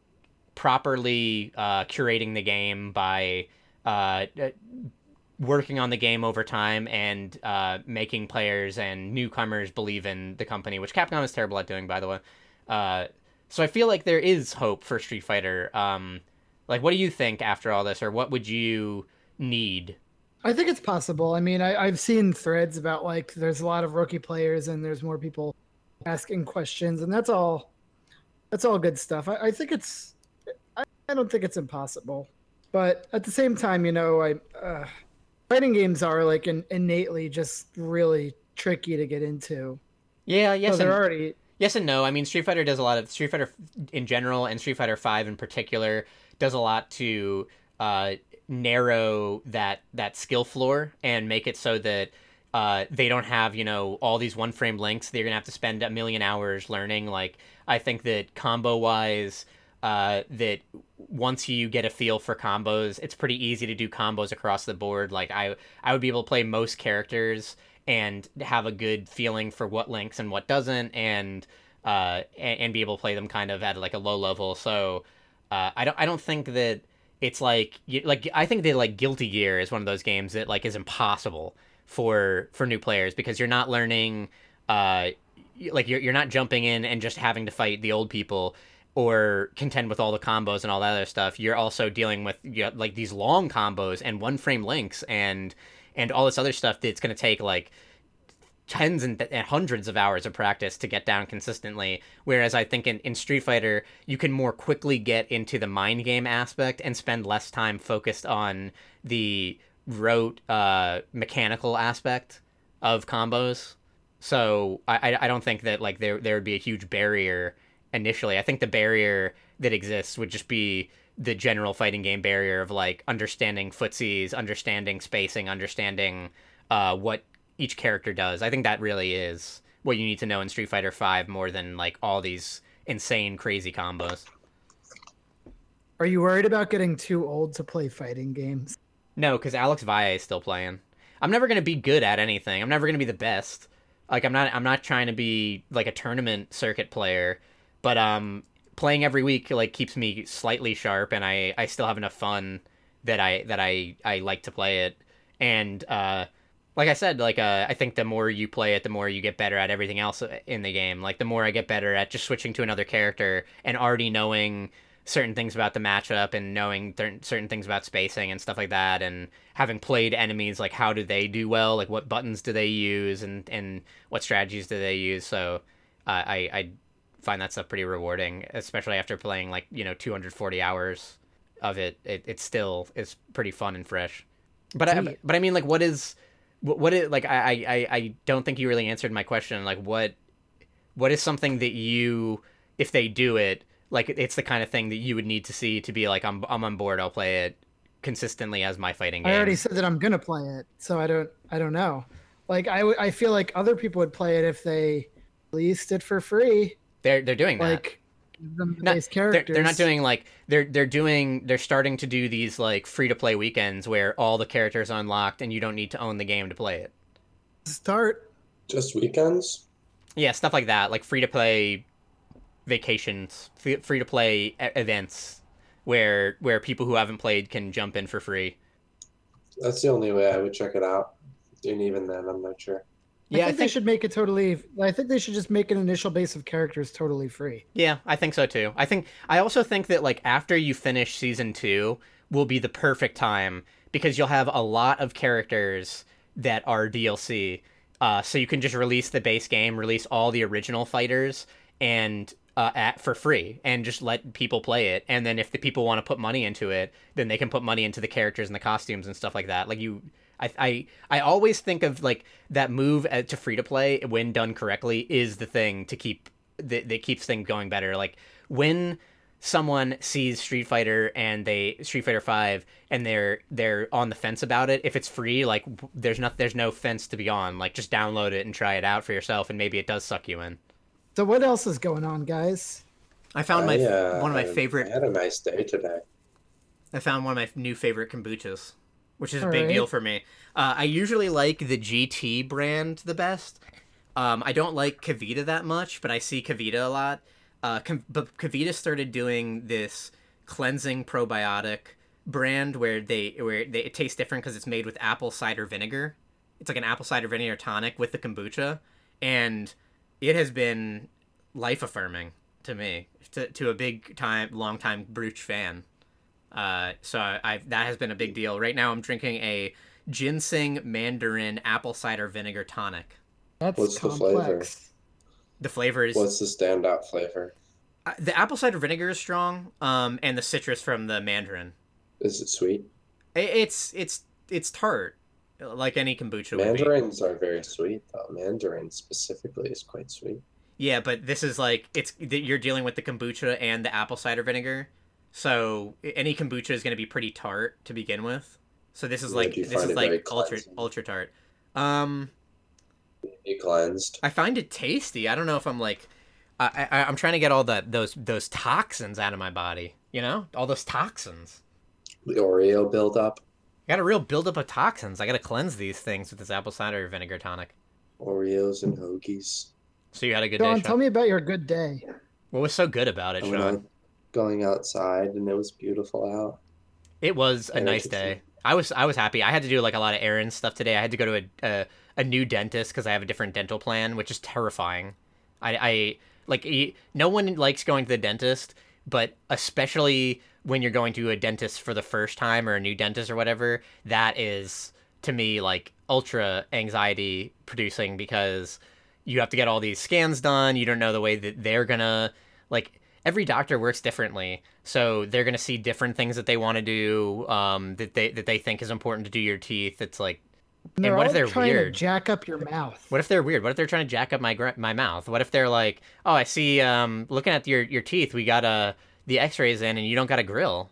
properly uh, curating the game, by uh, working on the game over time, and uh, making players and newcomers believe in the company, which Capcom is terrible at doing, by the way. Uh, so I feel like there is hope for Street Fighter. Um, like, what do you think after all this, or what would you need? I think it's possible. I mean, I, I've seen threads about like there's a lot of rookie players and there's more people asking questions, and that's all. That's all good stuff. I, I think it's. I don't think it's impossible, but at the same time, you know, I uh, fighting games are like in, innately just really tricky to get into. Yeah, yes, so they're and, already yes and no. I mean, Street Fighter does a lot of Street Fighter in general, and Street Fighter Five in particular does a lot to uh, narrow that that skill floor and make it so that uh, they don't have, you know, all these one frame links. They're gonna have to spend a million hours learning. Like, I think that combo wise. Uh, that once you get a feel for combos, it's pretty easy to do combos across the board. Like I, I would be able to play most characters and have a good feeling for what links and what doesn't, and uh, and, and be able to play them kind of at like a low level. So uh, I don't, I don't think that it's like like I think that like Guilty Gear is one of those games that like is impossible for for new players, because you're not learning, uh, like you're you're not jumping in and just having to fight the old people or contend with all the combos and all that other stuff. You're also dealing with, you know, like these long combos and one frame links and and all this other stuff that's going to take like tens and, th- and hundreds of hours of practice to get down consistently. Whereas I think in, in Street Fighter, you can more quickly get into the mind game aspect and spend less time focused on the rote uh, mechanical aspect of combos. So I, I don't think that like there there would be a huge barrier initially. I think the barrier that exists would just be the general fighting game barrier of like understanding footsies, understanding spacing, understanding uh, what each character does. I think that really is what you need to know in Street Fighter five more than like all these insane, crazy combos. Are you worried about getting too old to play fighting games? No, because Alex Valle is still playing. I'm never gonna be good at anything. I'm never gonna be the best. Like I'm not. I'm not trying to be like a tournament circuit player, but um, playing every week like keeps me slightly sharp, and I, I still have enough fun that I that I, I like to play it. And uh, like I said, like uh, I think the more you play it, the more you get better at everything else in the game. Like the more I get better at just switching to another character and already knowing certain things about the matchup and knowing th- certain things about spacing and stuff like that, and having played enemies, like how do they do well, like what buttons do they use, and and what strategies do they use. So uh, I I find that stuff pretty rewarding, especially after playing like you know two hundred forty hours of it. It it still is pretty fun and fresh. But I, but I mean like what is what, what is like I, I I don't think you really answered my question. Like what what is something that you, if they do it, like it's the kind of thing that you would need to see to be like I'm I'm on board, I'll play it consistently as my fighting game. I already said that I'm gonna play it, so I don't I don't know. Like I, w- I feel like other people would play it if they released it for free. They're they're doing that. Like the not, base characters. They're, they're not doing like they're they're doing they're starting to do these like free to play weekends where all the characters are unlocked and you don't need to own the game to play it. Start Just weekends? Yeah, stuff like that, like free to play vacations, free to play events where where people who haven't played can jump in for free. That's the only way I would check it out. And even then, I'm not sure. Yeah, I think, I think they should make it totally. I think they should just make an initial base of characters totally free. Yeah, I think so too. I think I also think that like after you finish season two will be the perfect time because you'll have a lot of characters that are D L C. Uh, so you can just release the base game, release all the original fighters, and uh, at for free, and just let people play it. And then if the people want to put money into it, then they can put money into the characters and the costumes and stuff like that. Like you. I, I I always think of like that move to free to play when done correctly is the thing to keep that, that keeps things going better. Like when someone sees Street Fighter and they Street Fighter five and they're they're on the fence about it, if it's free, like there's not there's no fence to be on. Like just download it and try it out for yourself, and maybe it does suck you in. So what else is going on, guys? I found my I, uh, one of my favorite. I had a nice day today. I found one of my new favorite kombuchas, which is a All big right. deal for me. Uh, I usually like the G T brand the best. Um, I don't like Kavita that much, but I see Kavita a lot. Uh, Com- but Kavita started doing this cleansing probiotic brand where they where they, it tastes different because it's made with apple cider vinegar. It's like an apple cider vinegar tonic with the kombucha, and it has been life affirming to me, to to a big time, long time Brooch fan. Uh, so I, I've, that has been a big deal. Right now I'm drinking a ginseng mandarin apple cider vinegar tonic. That's What's the complex. The flavor is What's the standout flavor? uh, the apple cider vinegar is strong, um, and the citrus from the mandarin. Is it sweet? It, it's it's it's tart, like any kombucha would be. Mandarins are very sweet, though. Mandarin specifically is quite sweet. Yeah, but this is like it's you're dealing with the kombucha and the apple cider vinegar, so any kombucha is going to be pretty tart to begin with. So this is Yeah, like do you this find is it very like ultra cleansing? ultra tart. Um. Be cleansed. I find it tasty. I don't know if I'm like, I, I I'm trying to get all that those those toxins out of my body. You know, all those toxins. The Oreo buildup. I got a real buildup of toxins. I got to cleanse these things with this apple cider vinegar tonic. Oreos and hoagies. So you had a good Sean, day, tell Sean? me about your good day. What was so good about it, I went Sean? out going outside and it was beautiful out. It was a Very nice interesting. day. I was I was happy. I had to do like a lot of errands stuff today. I had to go to a a, a new dentist because I have a different dental plan, which is terrifying. I, I like y- no one likes going to the dentist, but especially when you're going to a dentist for the first time or a new dentist or whatever, that is to me like ultra anxiety producing because you have to get all these scans done. You don't know the way that they're gonna, like, every doctor works differently, so they're gonna see different things that they want to do, um, that they that they think is important to do your teeth. It's like, And they're and what all if they're trying weird? to jack up your mouth. What if they're weird? What if they're trying to jack up my gra- my mouth? What if they're like, oh, I see, um, looking at your your teeth, we got a the X-rays in, and you don't got a grill.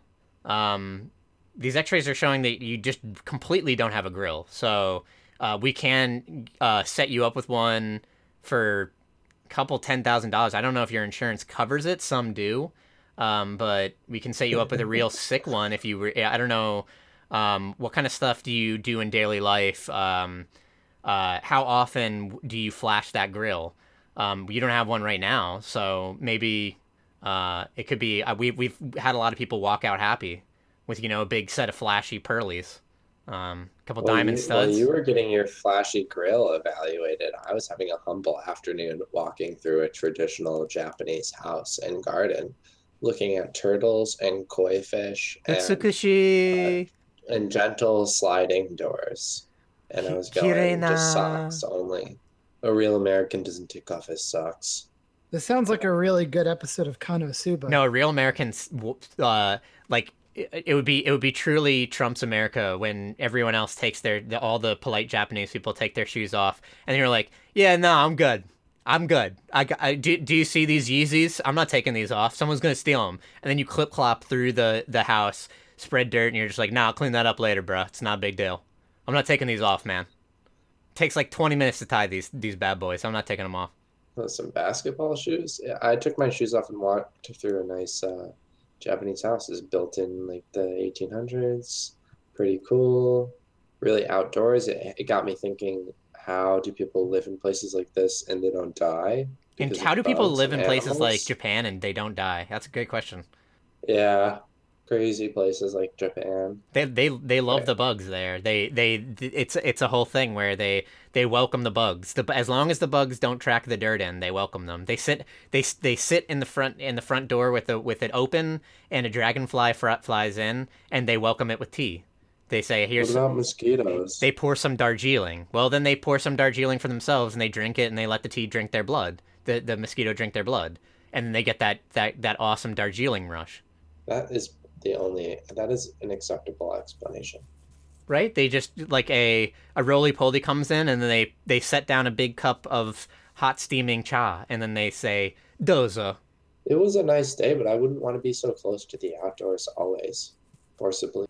Um, these X-rays are showing that you just completely don't have a grill. So uh, we can uh, set you up with one for a couple ten thousand dollars. I don't know if your insurance covers it. Some do, um, but we can set you up with a real sick one if you were. I don't know. Um, what kind of stuff do you do in daily life? Um, uh, how often do you flash that grill? Um, you don't have one right now, so maybe uh, it could be. Uh, we we've had a lot of people walk out happy with, you know, a big set of flashy pearlies, um, a couple Well, diamond you, studs. Well, you were getting your flashy grill evaluated. I was having a humble afternoon walking through a traditional Japanese house and garden, looking at turtles and koi fish and, Utsukushi. uh, and gentle sliding doors. And I was going, Kirei-na. just socks only. A real American doesn't take off his socks. This sounds like a really good episode of Konosuba. No, real Americans, uh, like it, it would be it would be truly Trump's America when everyone else takes their the, all the polite Japanese people take their shoes off, and you're like, yeah, no, I'm good, I'm good. I, got- I do. Do you see these Yeezys? I'm not taking these off. Someone's gonna steal them, and then you clip clop through the the house, spread dirt, and you're just like, nah, I'll clean that up later, bro. It's not a big deal. I'm not taking these off, man. Takes like twenty minutes to tie these these bad boys. I'm not taking them off. Uh, Some basketball shoes. Yeah, I took my shoes off and walked through a nice uh, Japanese house. It's built in like the eighteen hundreds. Pretty cool. Really outdoors. It, it got me thinking, how do people live in places like this and they don't die? And Because how of do people bugs live and in places like animals? Japan and they don't die? That's a great question. Yeah, crazy places like Japan. They they they love Right. the bugs there. They they it's it's a whole thing where they they welcome the bugs. The as long as the bugs don't track the dirt in, they welcome them. They sit they they sit in the front in the front door with the with it open, and a dragonfly fr- flies in, and they welcome it with tea. They say, What here's about mosquitoes? they pour some Darjeeling. Well, then they pour some Darjeeling for themselves, and they drink it, and they let the tea drink their blood. The the mosquito drink their blood, and then they get that that that awesome Darjeeling rush. That is the only, that is an acceptable explanation. Right? They just like a a roly poly comes in, and then they they set down a big cup of hot steaming cha, and then they say dozo. It was a nice day, but I wouldn't want to be so close to the outdoors always, forcibly.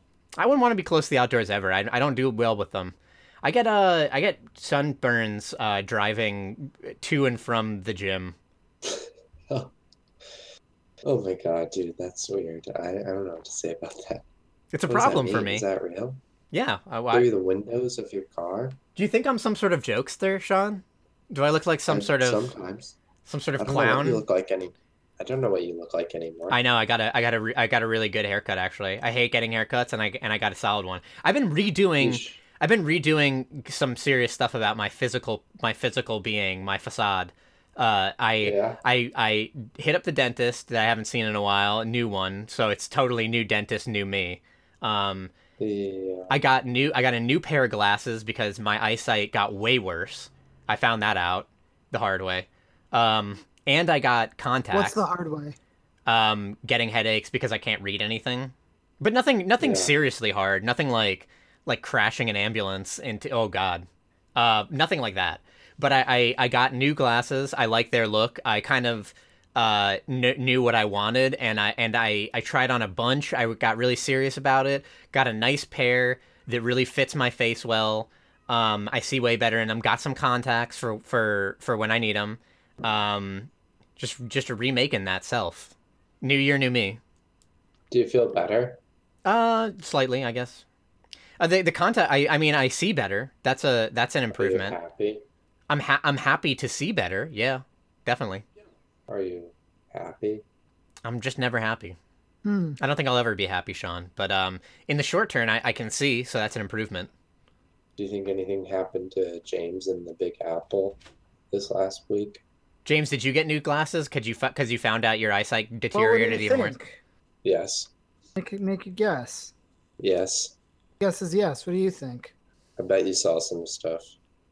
I wouldn't want to be close to the outdoors ever. I, I don't do well with them. I get uh I get sunburns uh driving to and from the gym. Oh, oh my God, dude, that's weird. I, I don't know what to say about that. It's a What does that problem for mean? me. Is that real? Yeah. I, I- Through the windows of your car? do you think I'm some sort of jokester, Sean? Do I look like some I- sort of Sometimes. some sort I of don't know what clown? you look like any. I don't know what you look like anymore. I know. I got a I got a re- I got a really good haircut actually. I hate getting haircuts, and I and I got a solid one. I've been redoing. Yeesh. I've been redoing some serious stuff about my physical my physical being, my facade. Uh, I Yeah. I I hit up the dentist that I haven't seen in a while, a new one, so it's totally new dentist, new me. Um, Yeah. I got new I got a new pair of glasses because my eyesight got way worse. I found that out the hard way. Um, and I got contacts. What's the hard way? Um, getting headaches because I can't read anything. But nothing nothing Yeah. seriously hard. Nothing like like crashing an ambulance into oh god. Uh, nothing like that. But I, I, I got new glasses. I like their look. I kind of uh, kn- knew what I wanted, and I and I, I tried on a bunch. I got really serious about it. Got a nice pair that really fits my face well. Um, I see way better in them. Got some contacts for, for, for when I need them. Um, just just remaking that self. New year, new me. Do you feel better? Uh, slightly, I guess. Uh, the the contact. I I mean, I see better. That's a that's an Are you improvement. happy? I'm ha- I'm happy to see better. Yeah, definitely. Are you happy? I'm just never happy. Hmm. I don't think I'll ever be happy, Sean. But um, in the short term, I, I can see, so that's an improvement. Do you think anything happened to James and the Big Apple this last week? James, did you get new glasses? Could you because you found out your eyesight What would deteriorated you even more? think? Yes. Make a, make a guess. Yes. Guess is yes. What do you think? I bet you saw some stuff.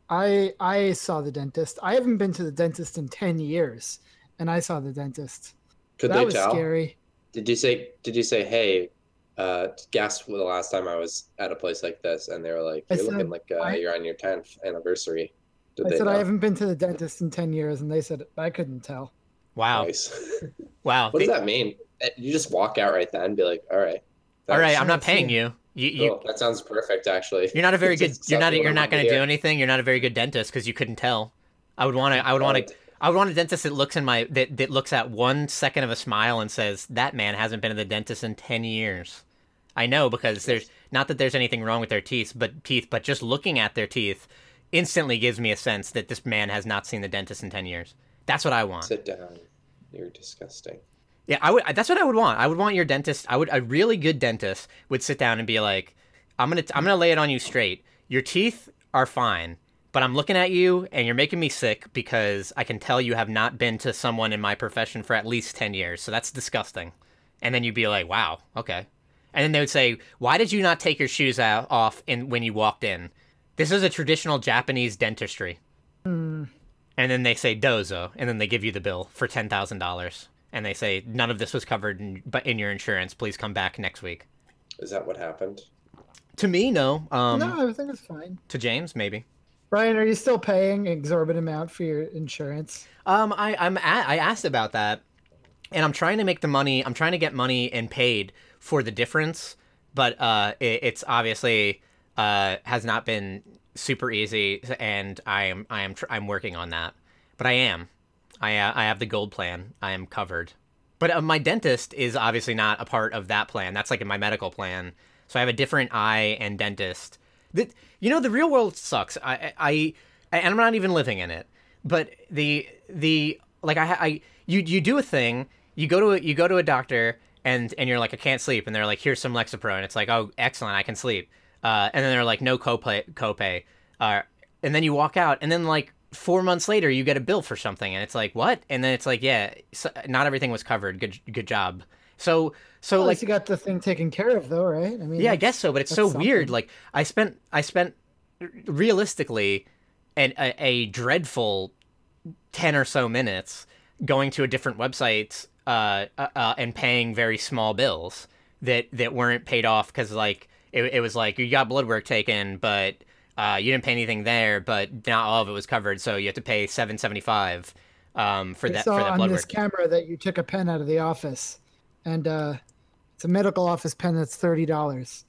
I I saw the dentist. I haven't been to the dentist in ten years, and I saw the dentist. Could That they was tell? scary. Did you say? Did you say, "Hey, uh, guess the last time I was at a place like this?" And they were like, I "You're said, looking like uh, I, you're on your tenth anniversary." Did I they said I know? haven't been to the dentist in ten years, and they said I couldn't tell. Wow. Nice. Wow. What does The- that mean? Uh, You just walk out right then and be like, "All right, all right, thanks. I'm not That's paying it. you. You you Cool. That sounds perfect, actually." you're not a very good Just you're not exactly what you're I not wanted going to to do hear. anything. You're not a very good dentist because you couldn't tell. I would want to I would want to I would want a dentist that looks in my that, that looks at one second of a smile and says, "That man hasn't been to the dentist in ten years." I know because there's not that there's anything wrong with their teeth, but teeth, but just looking at their teeth instantly gives me a sense that this man has not seen the dentist in ten years. That's what I want. Sit down. You're disgusting. Yeah, I would. That's what I would want. I would want your dentist. I would. A really good dentist would sit down and be like, "I'm gonna. I'm gonna lay it on you straight. Your teeth are fine, but I'm looking at you and you're making me sick because I can tell you have not been to someone in my profession for at least ten years. So that's disgusting." And then you'd be like, "Wow, okay." And then they would say, "Why did you not take your shoes out, off in when you walked in? This is a traditional Japanese dentistry." Hmm. And then they say dozo, and then they give you the bill for ten thousand dollars, and they say none of this was covered in, but in your insurance. Please come back next week. Is that what happened? To me, no. Um, no, I think it's fine. To James, maybe. Brian, are you still paying exorbitant amount for your insurance? Um, I I'm at, I asked about that, and I'm trying to make the money. I'm trying to get money and paid for the difference, but uh, it, it's obviously uh has not been super easy, and I am I am tr- I'm working on that. But I am, I uh, I have the gold plan. I am covered. But uh, my dentist is obviously not a part of that plan. That's like in my medical plan. So I have a different eye and dentist. That you know, the real world sucks. I I, I and I'm not even living in it. But the the like I I you you do a thing. You go to a, you go to a doctor and and you're like, I can't sleep, and they're like, here's some Lexapro, and it's like, oh, excellent, I can sleep. Uh, and then they're like, no copay copay. Uh, and then you walk out, and then like four months later, you get a bill for something, and it's like, what? And then it's like, yeah, so, not everything was covered. Good good job. So so Well, at like least you got the thing taken care of, though, right? I mean, yeah, I that's- guess so, but it's that's so something. weird. Like I spent, I spent realistically, an, a, a dreadful ten or so minutes going to a different website uh, uh, uh, and paying very small bills that that weren't paid off because like it, it was like you got blood work taken, but uh, you didn't pay anything there, but not all of it was covered, so you have to pay seven seventy five um, for I that saw for that on blood this work. camera that you took a pen out of the office, and uh, it's a medical office pen that's thirty dollars.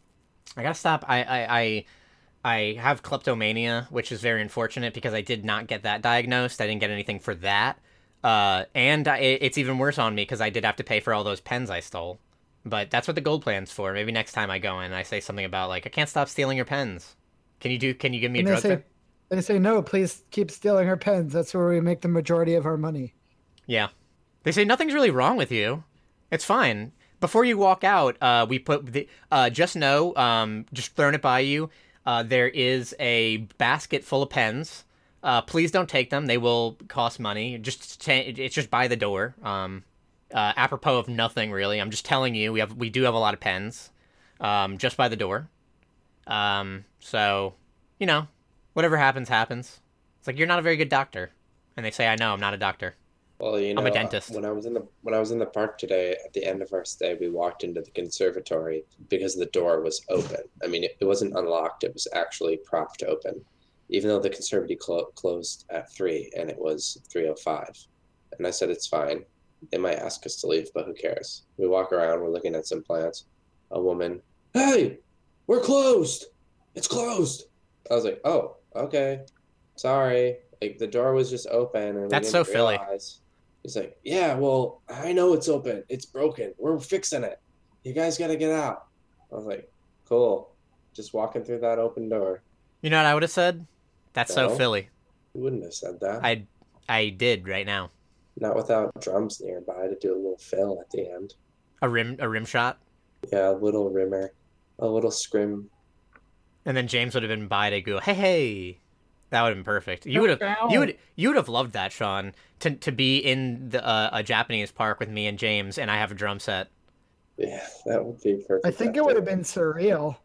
I gotta stop. I, I, I, I have kleptomania, which is very unfortunate because I did not get that diagnosed. I didn't get anything for that. Uh, and I, it's even worse on me because I did have to pay for all those pens I stole. But that's what the gold plan's for. Maybe next time I go in, I say something about like, I can't stop stealing your pens. Can you do? Can you give me a And they drug say, test? they say, no, please keep stealing our pens. That's where we make the majority of our money. Yeah. They say nothing's really wrong with you. It's fine. Before you walk out, uh, we put the uh, just know, um, just throwing it by you. Uh, there is a basket full of pens. Uh, please don't take them; they will cost money. Just cha- it's just by the door. Um, uh, apropos of nothing really. I'm just telling you, we have we do have a lot of pens, um, just by the door. Um, so, you know, whatever happens, happens. It's like you're not a very good doctor, and they say, I know, I'm not a doctor. Well, you know, I'm a dentist. when I was in the when I was in the park today, at the end of our stay, we walked into the conservatory because the door was open. I mean, it, it wasn't unlocked; it was actually propped open, even though the conservatory clo- closed at three and it was three o five. And I said, "It's fine. They might ask us to leave, but who cares?" We walk around. We're looking at some plants. A woman, "Hey, we're closed. It's closed." I was like, "Oh, okay. Sorry. Like the door was just open, and we That's didn't so Philly. realize." He's like, "Yeah, well, I know it's open. It's broken. We're fixing it. You guys got to get out." I was like, "Cool." Just walking through that open door. You know what I would have said? That's so No. Philly. You wouldn't have said that. I I did right now. Not without drums nearby to do a little fill at the end. A rim a rim shot. Yeah, a little rimmer. A little scrim. And then James would have been by to go, hey hey. That would have been perfect. You would have Ow. you would you would have loved that, Sean, to to be in the uh, a Japanese park with me and James and I have a drum set. Yeah, that would be perfect. I think it would have been surreal.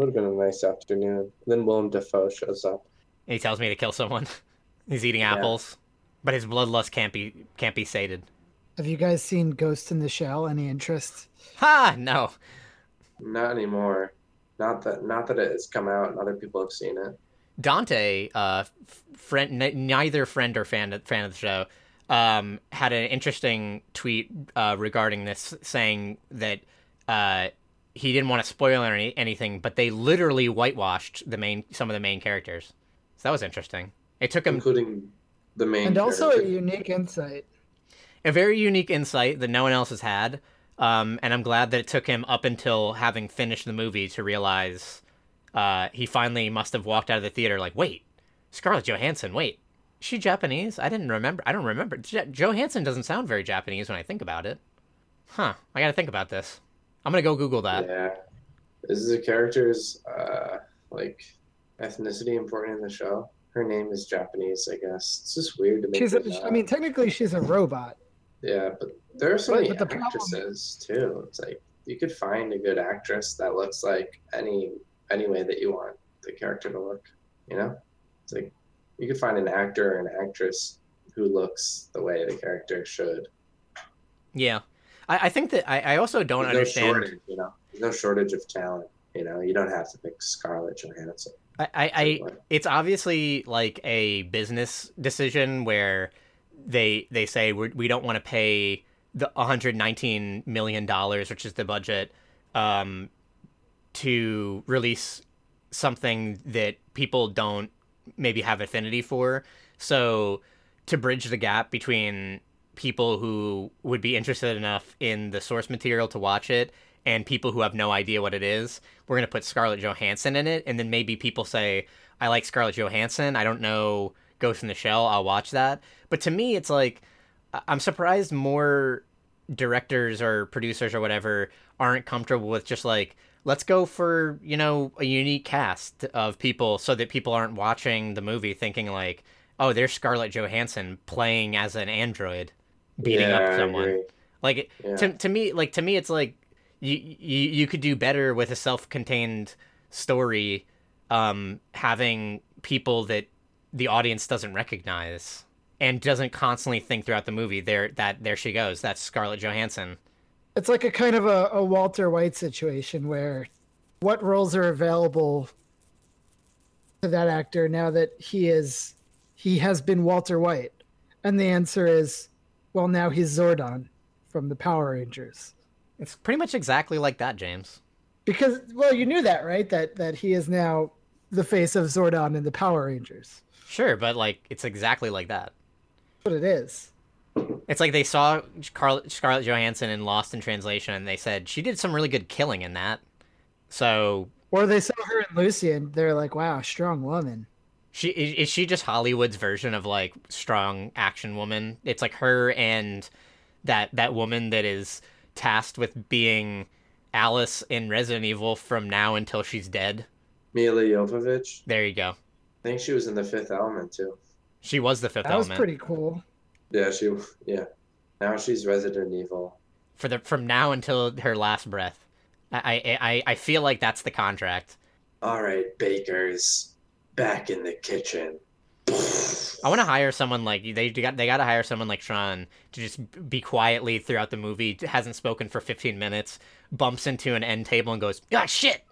Would have been a nice afternoon. Then Willem Dafoe shows up. And he tells me to kill someone. He's eating Yeah. apples, but his bloodlust can't be can't be sated. Have you guys seen Ghost in the Shell? Any interest? Ha! No. Not anymore. Not that not that it has come out and other people have seen it. Dante, uh, friend, n- neither friend or fan fan of the show, um, had an interesting tweet uh, regarding this, saying that uh, he didn't want to spoil any, anything, but they literally whitewashed the main some of the main characters. So that was interesting. It took him Including the main And also a character. unique insight. a very unique insight that no one else has had, um, and I'm glad that it took him up until having finished the movie to realize uh, he finally must have walked out of the theater like, wait, Scarlett Johansson, wait, is she Japanese? I didn't remember. I don't remember. J- Johansson doesn't sound very Japanese when I think about it. Huh, I gotta think about this. I'm gonna go Google that. Yeah. Is the character's uh like ethnicity important in the show? Her name is Japanese, I guess. It's just weird to make She's. it A, not. I mean, technically, she's a robot. Yeah, but there are so But- many but the problem- actresses too. It's like you could find a good actress that looks like any any way that you want the character to look. You know, it's like you could find an actor or an actress who looks the way the character should. Yeah, I, I think that I, I also don't There's understand. no shortage, you know. There's no shortage of talent. You know, you don't have to pick Scarlett Johansson. I, I, I it's obviously like a business decision where they they say we're, we don't want to pay the one hundred nineteen million dollars, which is the budget, um, to release something that people don't maybe have affinity for. So to bridge the gap between people who would be interested enough in the source material to watch it and people who have no idea what it is, we're going to put Scarlett Johansson in it. And then maybe people say, I like Scarlett Johansson. I don't know Ghost in the Shell. I'll watch that. But to me, it's like, I- I'm surprised more directors or producers or whatever aren't comfortable with just like, let's go for, you know, a unique cast of people so that people aren't watching the movie thinking like, oh, there's Scarlett Johansson playing as an android beating yeah, up I someone. agree. Like Yeah. to to me, like to me, it's like you you you could do better with a self-contained story, um, having people that the audience doesn't recognize and doesn't constantly think throughout the movie. There that there she goes. That's Scarlett Johansson. It's like a kind of a, a Walter White situation where what roles are available to that actor now that he is he has been Walter White? And the answer is, well, now he's Zordon from the Power Rangers. It's pretty much exactly like that, James. Because, well, you knew that, right? That that he is now the face of Zordon in the Power Rangers. Sure, but like it's exactly like that. That's what it is. It's like they saw Scarlett, Scarlett Johansson in Lost in Translation, and they said she did some really good killing in that. So Or they saw her in Lucy and they're like, wow, strong woman. she is, is she just Hollywood's version of like strong action woman? It's like her and that that woman that is tasked with being Alice in Resident Evil from now until she's dead. Mila Jovovich. There you go. I think she was in The Fifth Element too. She was the fifth That was element pretty cool. Yeah, she. Yeah. Now she's Resident Evil. for the from now until her last breath. I I I, I feel like that's the contract. All right, bakers, back in the kitchen. I want to hire someone like they got. They got to hire someone like Sean to just be quietly throughout the movie. Hasn't spoken for fifteen minutes. Bumps into an end table and goes, "Ah, shit."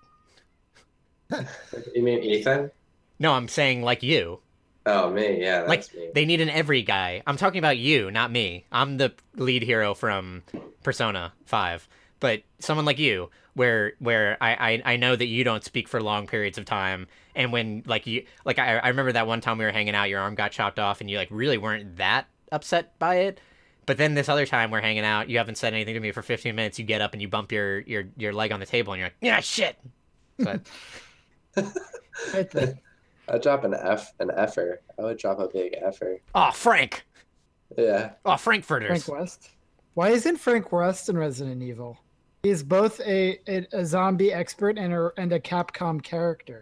You mean Ethan? No, I'm saying like you. Oh, me. Yeah, Like that's me. they need an every guy. I'm talking about you, not me. I'm the lead hero from Persona five, but someone like you, where where I, I, I know that you don't speak for long periods of time, and when like you like I, I remember that one time we were hanging out, your arm got chopped off, and you like really weren't that upset by it. But then this other time we're hanging out, you haven't said anything to me for fifteen minutes. You get up and you bump your your, your leg on the table, and you're like, yeah, shit. But Right there. I'd drop an F, an effer. I would drop a big effer. oh, Frank, Yeah. oh Frankfurters. Frank West. Why isn't Frank West in Resident Evil? He's both a, a, a zombie expert and a, and a Capcom character.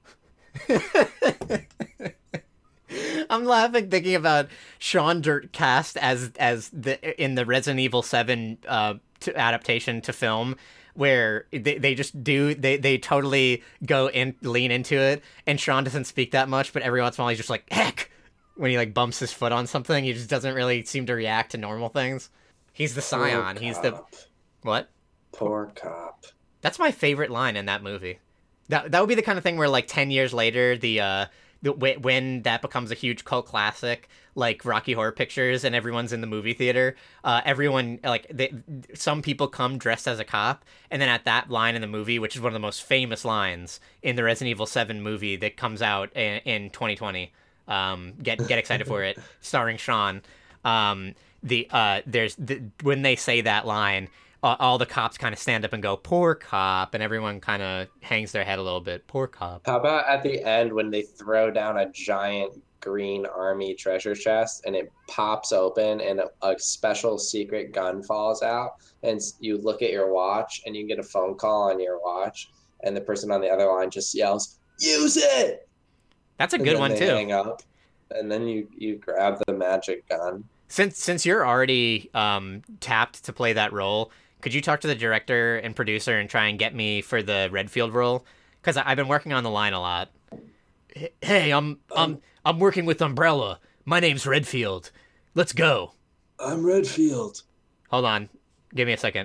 I'm laughing thinking about Sean Dirt cast as as the in the Resident Evil seven uh, to adaptation to film, where they, they just do they, they totally go in lean into it, and Sean doesn't speak that much, but every once in a while he's just like heck when he like bumps his foot on something. He just doesn't really seem to react to normal things. He's the scion. He's the what? Poor cop. That's my favorite line in that movie. That that would be the kind of thing where like ten years later, the uh, the when that becomes a huge cult classic, like Rocky Horror Pictures, and everyone's in the movie theater. Uh, everyone like they, some people come dressed as a cop, and then at that line in the movie, which is one of the most famous lines in the Resident Evil seven movie that comes out in, in twenty twenty. Um, get get excited for it, starring Sean. Um, the uh, there's the, when they say that line. Uh, all the cops kind of stand up and go, poor cop, and everyone kind of hangs their head a little bit. Poor cop. How about at the end when they throw down a giant green army treasure chest and it pops open and a, a special secret gun falls out, and you look at your watch and you get a phone call on your watch, and the person on the other line just yells, use it! That's a and good then one, they too. Hang up, and then you, you grab the magic gun. Since, since you're already um, tapped to play that role, could you talk to the director and producer and try and get me for the Redfield role? Because I've been working on the line a lot. Hey, I'm I'm I'm working with Umbrella. My name's Redfield. Let's go. I'm Redfield. Hold on. Give me a second.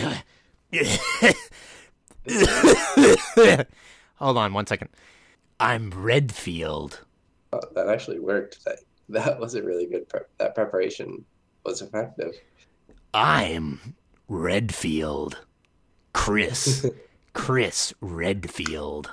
Hold on one second. I'm Redfield. Oh, that actually worked. That, that was a really good prep. That preparation was effective. I'm Redfield. Chris. Chris Redfield.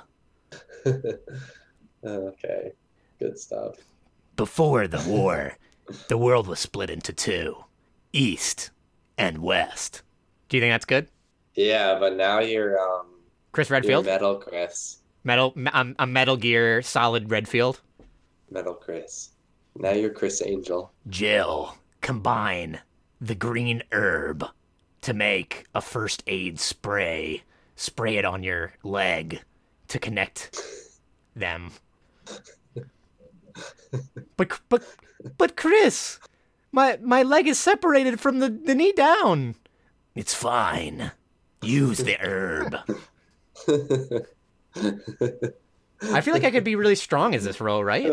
Okay. Good stuff. Before the war, the world was split into two. East and West. Do you think that's good? Yeah, but now you're um Chris you're Redfield? Metal Chris. Metal I'm a Metal Gear Solid Redfield. Metal Chris. Now you're Chris Angel. Jill, combine the green herb to make a first aid spray. Spray it on your leg to connect them. But but but Chris, my my leg is separated from the, the knee down. It's fine. Use the herb. I feel like I could be really strong as this role, right?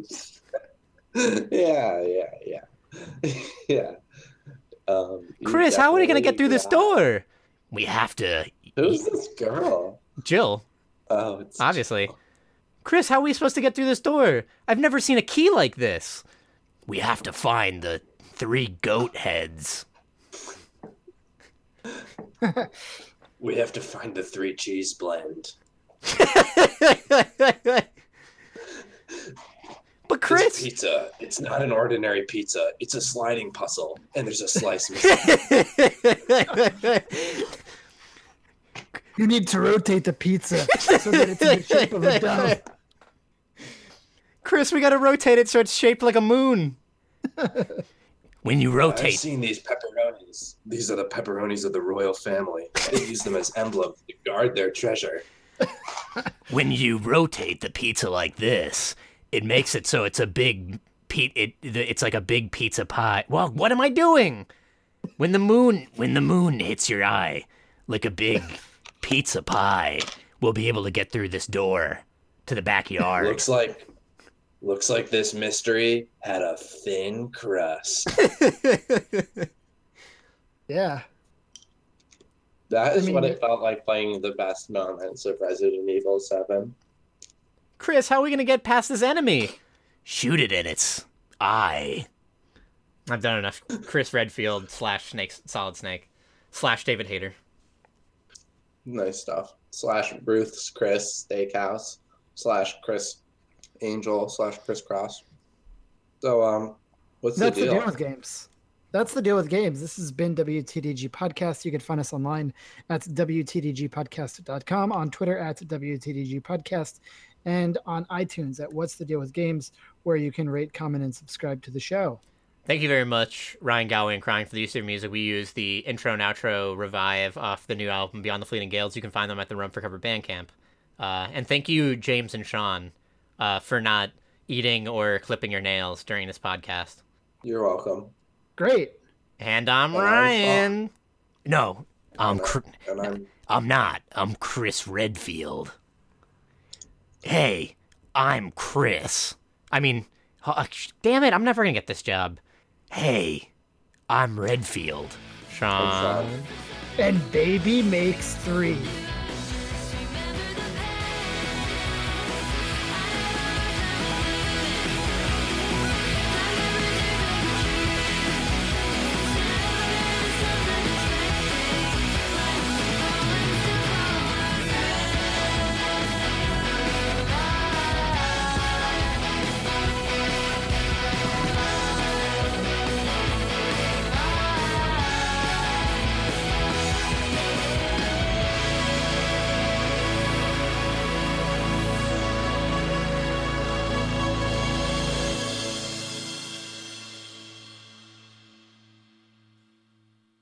yeah, yeah, yeah. yeah. Um, you Chris, how are we gonna get through this definitely- door? We have to. Who's this girl? Jill, Oh, it's obviously. Chris, how are we supposed to get through this door? I've never seen a key like this. We have to find the three goat heads. We have to find the three cheese blend. But This Chris, pizza, it's not an ordinary pizza. It's a sliding puzzle, and there's a slice missing. You need to rotate the pizza so that it's in the shape of a dove. Chris, we gotta rotate it so it's shaped like a moon. When you I've rotate, seen these pepperonis. These are the pepperonis of the royal family. They use them as emblems to guard their treasure. when you rotate the pizza like this, it makes it so it's a big pe- it it's like a big pizza pie. Well, what am I doing? When the moon when the moon hits your eye like a big pizza pie, we'll be able to get through this door to the backyard. Looks like looks like this mystery had a thin crust. Yeah. That is I mean- what it felt like playing the best moments of Resident Evil seven. Chris, how are we gonna get past this enemy? Shoot it in its eye. I've done enough. Chris Redfield slash Snake Solid Snake slash David Hayter. Nice stuff. Slash Ruth's Chris Steakhouse slash Chris Angel slash Chris Cross. So um, what's That's the the deal? deal with games. That's the deal with games. This has been W T D G Podcast. You can find us online at W T D G podcast dot com, on Twitter at W T D G Podcast, and on iTunes at What's the Deal with Games, where you can rate, comment, and subscribe to the show. Thank you very much, Ryan Galway and Crying, for the use of your music. We use the intro and outro revive off the new album, Beyond the Fleeting Gales. You can find them at the Run for Cover Bandcamp. Uh, and thank you, James and Sean, uh, for not eating or clipping your nails during this podcast. You're welcome. Great. And I'm And I'm Ryan. No, I'm And, I- Cr- and I'm I'm not. I'm Chris Redfield. Hey, I'm Chris. I mean, oh, damn it, I'm never gonna get this job. Hey, I'm Redfield. Sean. And baby makes three.